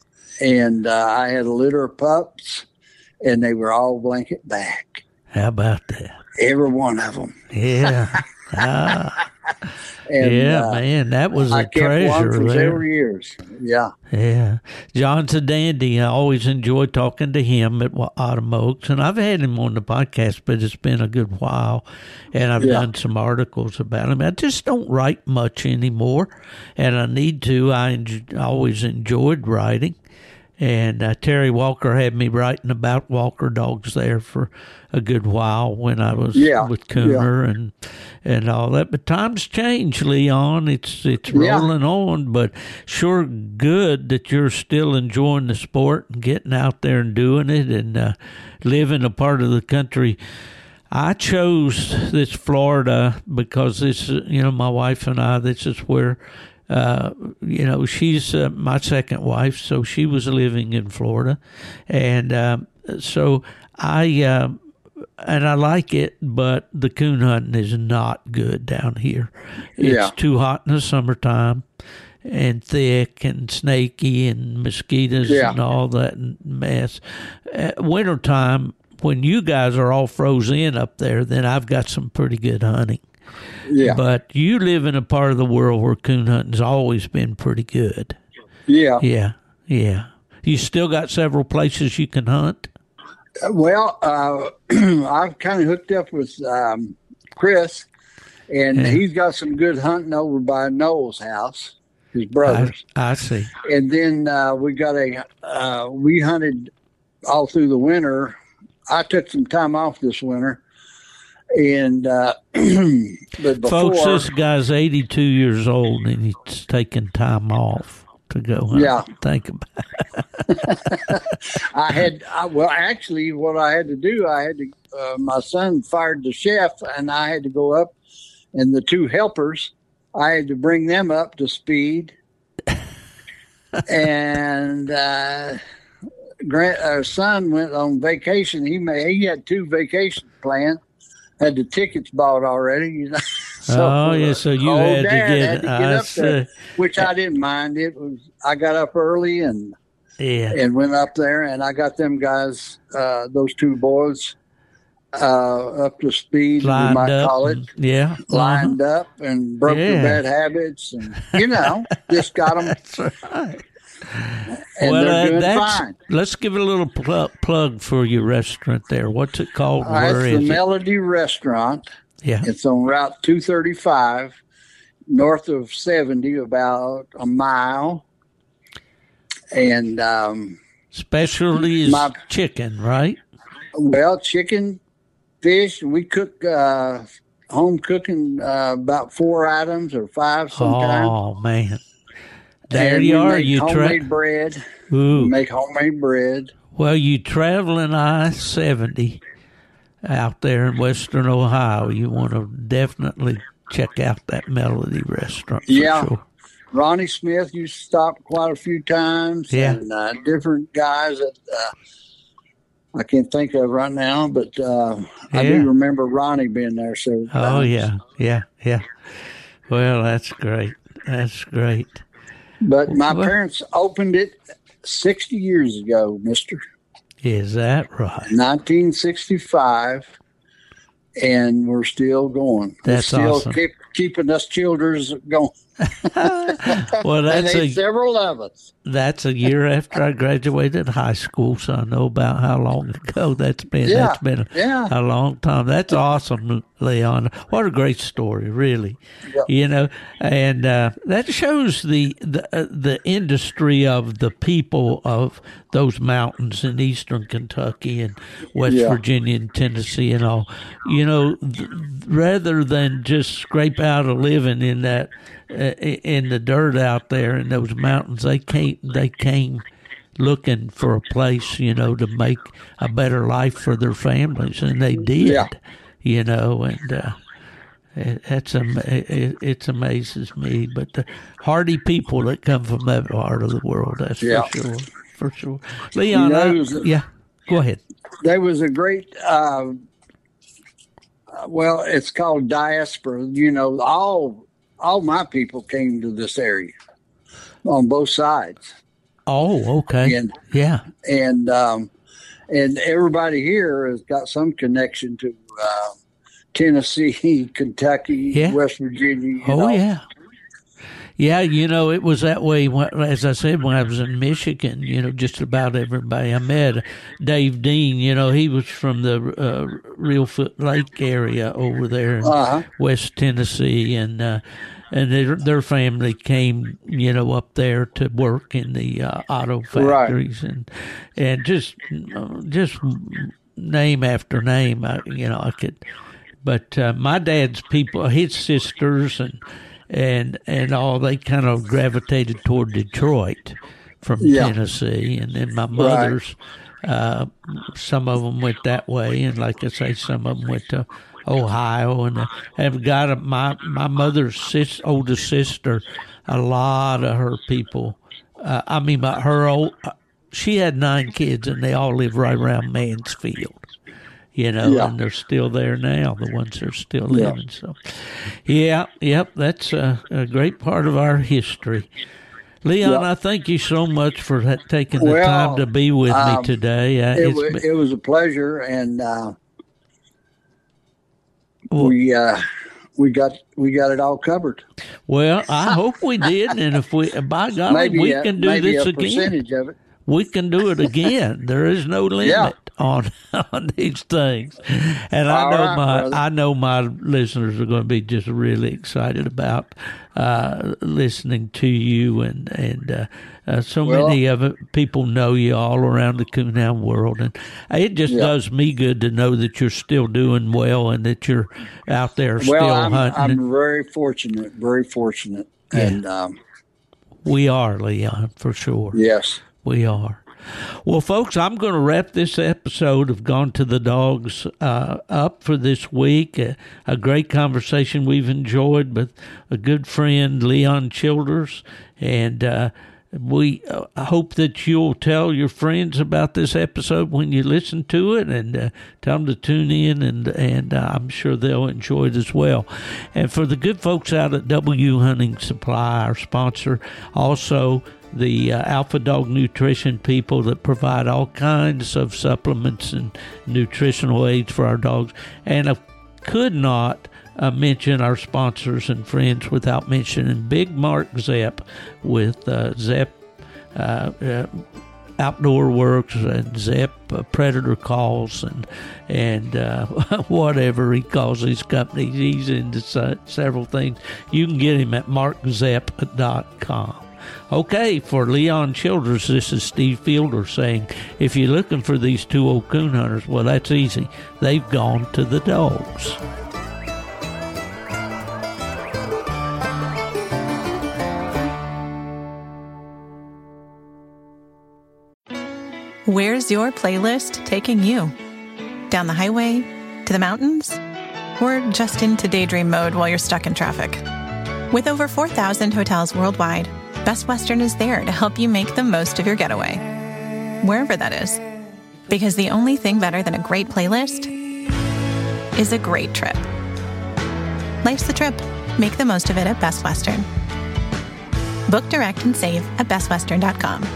And uh, I had a litter of pups, and they were all blanket back, How about that? every one of them. Yeah. ah, And, yeah, uh, man, that was I a kept one treasure for there. several years. Yeah. Yeah. John's a dandy. I always enjoy talking to him at Autumn Oaks, and I've had him on the podcast, but it's been a good while, and I've Yeah. done some articles about him. I just don't write much anymore, and I need to. I en- always enjoyed writing. And uh, Terry Walker had me writing about Walker dogs there for a good while when I was Yeah, with Cooner and and all that. But times change, Leon. It's it's Yeah. rolling on, but sure good that you're still enjoying the sport and getting out there and doing it and uh, living a part of the country. I chose this Florida because this, you know, my wife and I, this is where. Uh, you know, she's uh, my second wife, so she was living in Florida, and um, so I uh, and I like it, but the coon hunting is not good down here. It's Yeah. too hot in the summertime, and thick and snaky and mosquitoes Yeah. and all that mess. Uh, wintertime, when you guys are all frozen in up there, then I've got some pretty good hunting. Yeah. But you live in a part of the world where coon hunting's always been pretty good. Yeah. Yeah, yeah. You still got several places you can hunt? Well, uh, I've kind of hooked up with um, Chris, and Yeah. he's got some good hunting over by Noel's house, his I, brothers. I see. And then uh, we got a, uh, we hunted all through the winter. I took some time off this winter. And, uh, but before, Folks, this guy's eighty-two years old and he's taking time off to go hunt. Yeah. Think about it. I had, I, well, actually, what I had to do, I had to, uh, my son fired the chef, and I had to go up, and the two helpers, I had to bring them up to speed. and uh, Grant, our son went on vacation. He may, he had two vacations planned, had the tickets bought already. You know? So, oh, yeah, so you old had to Dad get, had to get I up there, see. which I didn't mind. It was, I got up early and Yeah. and went up there, and I got them guys, uh, those two boys, uh, up to speed, Lined we might up. call it, and- yeah. lined up, and broke Yeah. their bad habits, and you know, just got them, That's right. and well, they're uh, doing that's, fine. let's give it a little pl- plug for your restaurant there. What's it called? Uh, Where it's the is it? Melody Restaurant. Yeah. It's on Route two thirty-five, north of seventy, about a mile, and um, Specialty is My- chicken, right? well, chicken, fish. We cook uh, home cooking uh, about four items or five sometimes. Oh, man. There And you we are. Make You homemade tra- bread. We Ooh. make homemade bread. Well, you traveling I seventy out there in Western Ohio, you want to definitely check out that Melody Restaurant. For Yeah. Sure. Ronnie Smith used to stop quite a few times. Yeah. And uh, different guys that uh, I can't think of right now, but uh, I Yeah. do remember Ronnie being there several times. Oh, yeah. Yeah. Yeah. Well, that's great. That's great. But my Well- parents opened it sixty years ago, mister. Is that right? nineteen sixty-five, and we're still going. That's we're still awesome. keep, keeping us children going. Well, that's and a, several of us. That's a year after I graduated high school, so I know about how long ago that's been. Yeah, that's been a, yeah. a long time. That's awesome, Leon. What a great story, really. Yep. You know, and uh, that shows the the, uh, the industry of the people of those mountains in eastern Kentucky and West yeah. Virginia and Tennessee and all. You know, th- rather than just scrape out a living in that uh, in the dirt out there in those mountains, they came they came looking for a place, you know, to make a better life for their families, and they did. Yeah. You know, and uh, it, it's it, it amazes me. But the hardy people that come from that part of the world, that's yeah. for sure, for sure. Leon, you know, I, a, yeah, go ahead. There was a great. Uh, Well, it's called diaspora. You know, all all my people came to this area on both sides. Oh, okay. And, yeah. And um, and everybody here has got some connection to uh, Tennessee, Kentucky, yeah. West Virginia. You oh, know. yeah. Yeah, you know, it was that way, when, as I said, when I was in Michigan, you know, just about everybody I met. Dave Dean, you know, he was from the uh, Reelfoot Lake area over there in uh-huh. West Tennessee, and uh, and their, their family came, you know, up there to work in the uh, auto factories, right. and and just just name after name, I, you know, I could. But uh, my dad's people, his sisters and and and all, they kind of gravitated toward Detroit from yeah. Tennessee, and then my mother's, right. uh, some of them went that way, and like I say, some of them went to Ohio, and uh, have got a, my my mother's sis, oldest sister, a lot of her people. Uh, I mean, my, her old, she had nine kids, and they all live right around Mansfield. You know, yeah. and they're still there now, the ones that are still living. Yeah. So, yeah, yep, that's a, a great part of our history. Leon, yep. I thank you so much for ha- taking the well, time to be with um, me today. Uh, it, w- it was a pleasure, and uh, well, we uh, we got we got it all covered. Well, I hope we did, and if we, by God, maybe we a, can do maybe this a again. Percentage of it. We can do it again. There is no limit yeah. on on these things, and I All know right, my brother. I know my listeners are going to be just really excited about uh, listening to you, and and uh, uh, so well, many of it, people know you all around the coonhound world, and it just yeah. does me good to know that you're still doing well and that you're out there well, still I'm, hunting. I'm very fortunate, very fortunate, yeah. and um, we are, Leon, for sure. Yes. We are. Well, folks, I'm going to wrap this episode of Gone to the Dogs uh, up for this week. Uh, a great conversation we've enjoyed with a good friend, Leon Childers, and uh, we uh, hope that you'll tell your friends about this episode when you listen to it, and uh, tell them to tune in, and and uh, I'm sure they'll enjoy it as well. And for the good folks out at W Hunting Supply, our sponsor, also the uh, Alpha Dog Nutrition people that provide all kinds of supplements and nutritional aids for our dogs. And I could not uh, mention our sponsors and friends without mentioning Big Mark Zepp with uh, Zepp uh, uh, Outdoor Works and Zepp uh, Predator Calls and and uh, whatever he calls his company. He's into se- several things. You can get him at mark zepp dot com. Okay, for Leon Childers, this is Steve Fielder saying, if you're looking for these two old coon hunters, well, that's easy. They've gone to the dogs. Where's your playlist taking you? Down the highway? To the mountains? Or just into daydream mode while you're stuck in traffic? With over four thousand hotels worldwide, Best Western is there to help you make the most of your getaway, wherever that is. Because the only thing better than a great playlist is a great trip. Life's the trip. Make the most of it at Best Western. Book direct and save at best western dot com.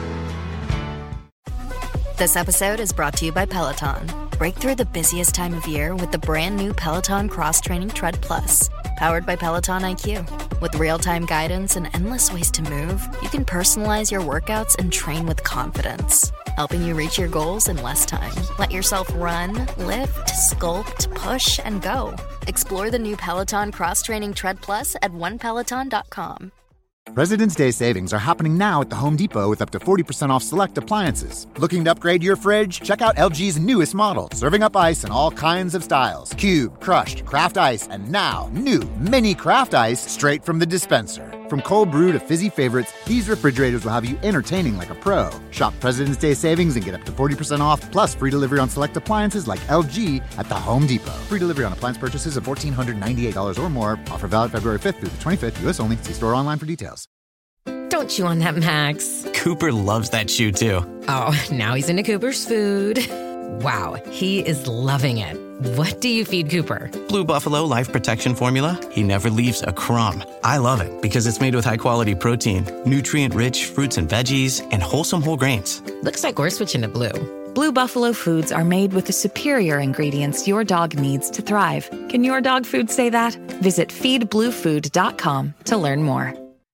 This episode is brought to you by Peloton. Break through the busiest time of year with the brand new Peloton Cross Training Tread Plus, powered by Peloton I Q. With real-time guidance and endless ways to move, you can personalize your workouts and train with confidence, helping you reach your goals in less time. Let yourself run, lift, sculpt, push, and go. Explore the new Peloton Cross-Training Tread Plus at one peloton dot com. President's Day savings are happening now at the Home Depot with up to forty percent off select appliances. Looking to upgrade your fridge? Check out L G's newest model, serving up ice in all kinds of styles. Cube, crushed, craft ice, and now new mini craft ice straight from the dispenser. From cold brew to fizzy favorites, these refrigerators will have you entertaining like a pro. Shop President's Day savings and get up to forty percent off, plus free delivery on select appliances like L G at the Home Depot. Free delivery on appliance purchases of one thousand four hundred ninety-eight dollars or more. Offer valid February fifth through the twenty-fifth, U S only. See store online for details. Don't chew on that, Max. Cooper loves that chew, too. Oh, now he's into Cooper's food. Wow, he is loving it. What do you feed Cooper? Blue Buffalo Life Protection Formula. He never leaves a crumb. I love it because it's made with high-quality protein, nutrient-rich fruits and veggies, and wholesome whole grains. Looks like we're switching to Blue. Blue Buffalo foods are made with the superior ingredients your dog needs to thrive. Can your dog food say that? Visit feed blue food dot com to learn more.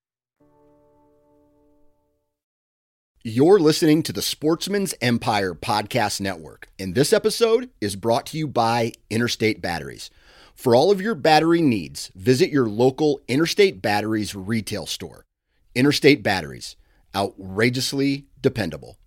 You're listening to the Sportsman's Empire Podcast Network, and this episode is brought to you by Interstate Batteries. For all of your battery needs, visit your local Interstate Batteries retail store. Interstate Batteries, outrageously dependable.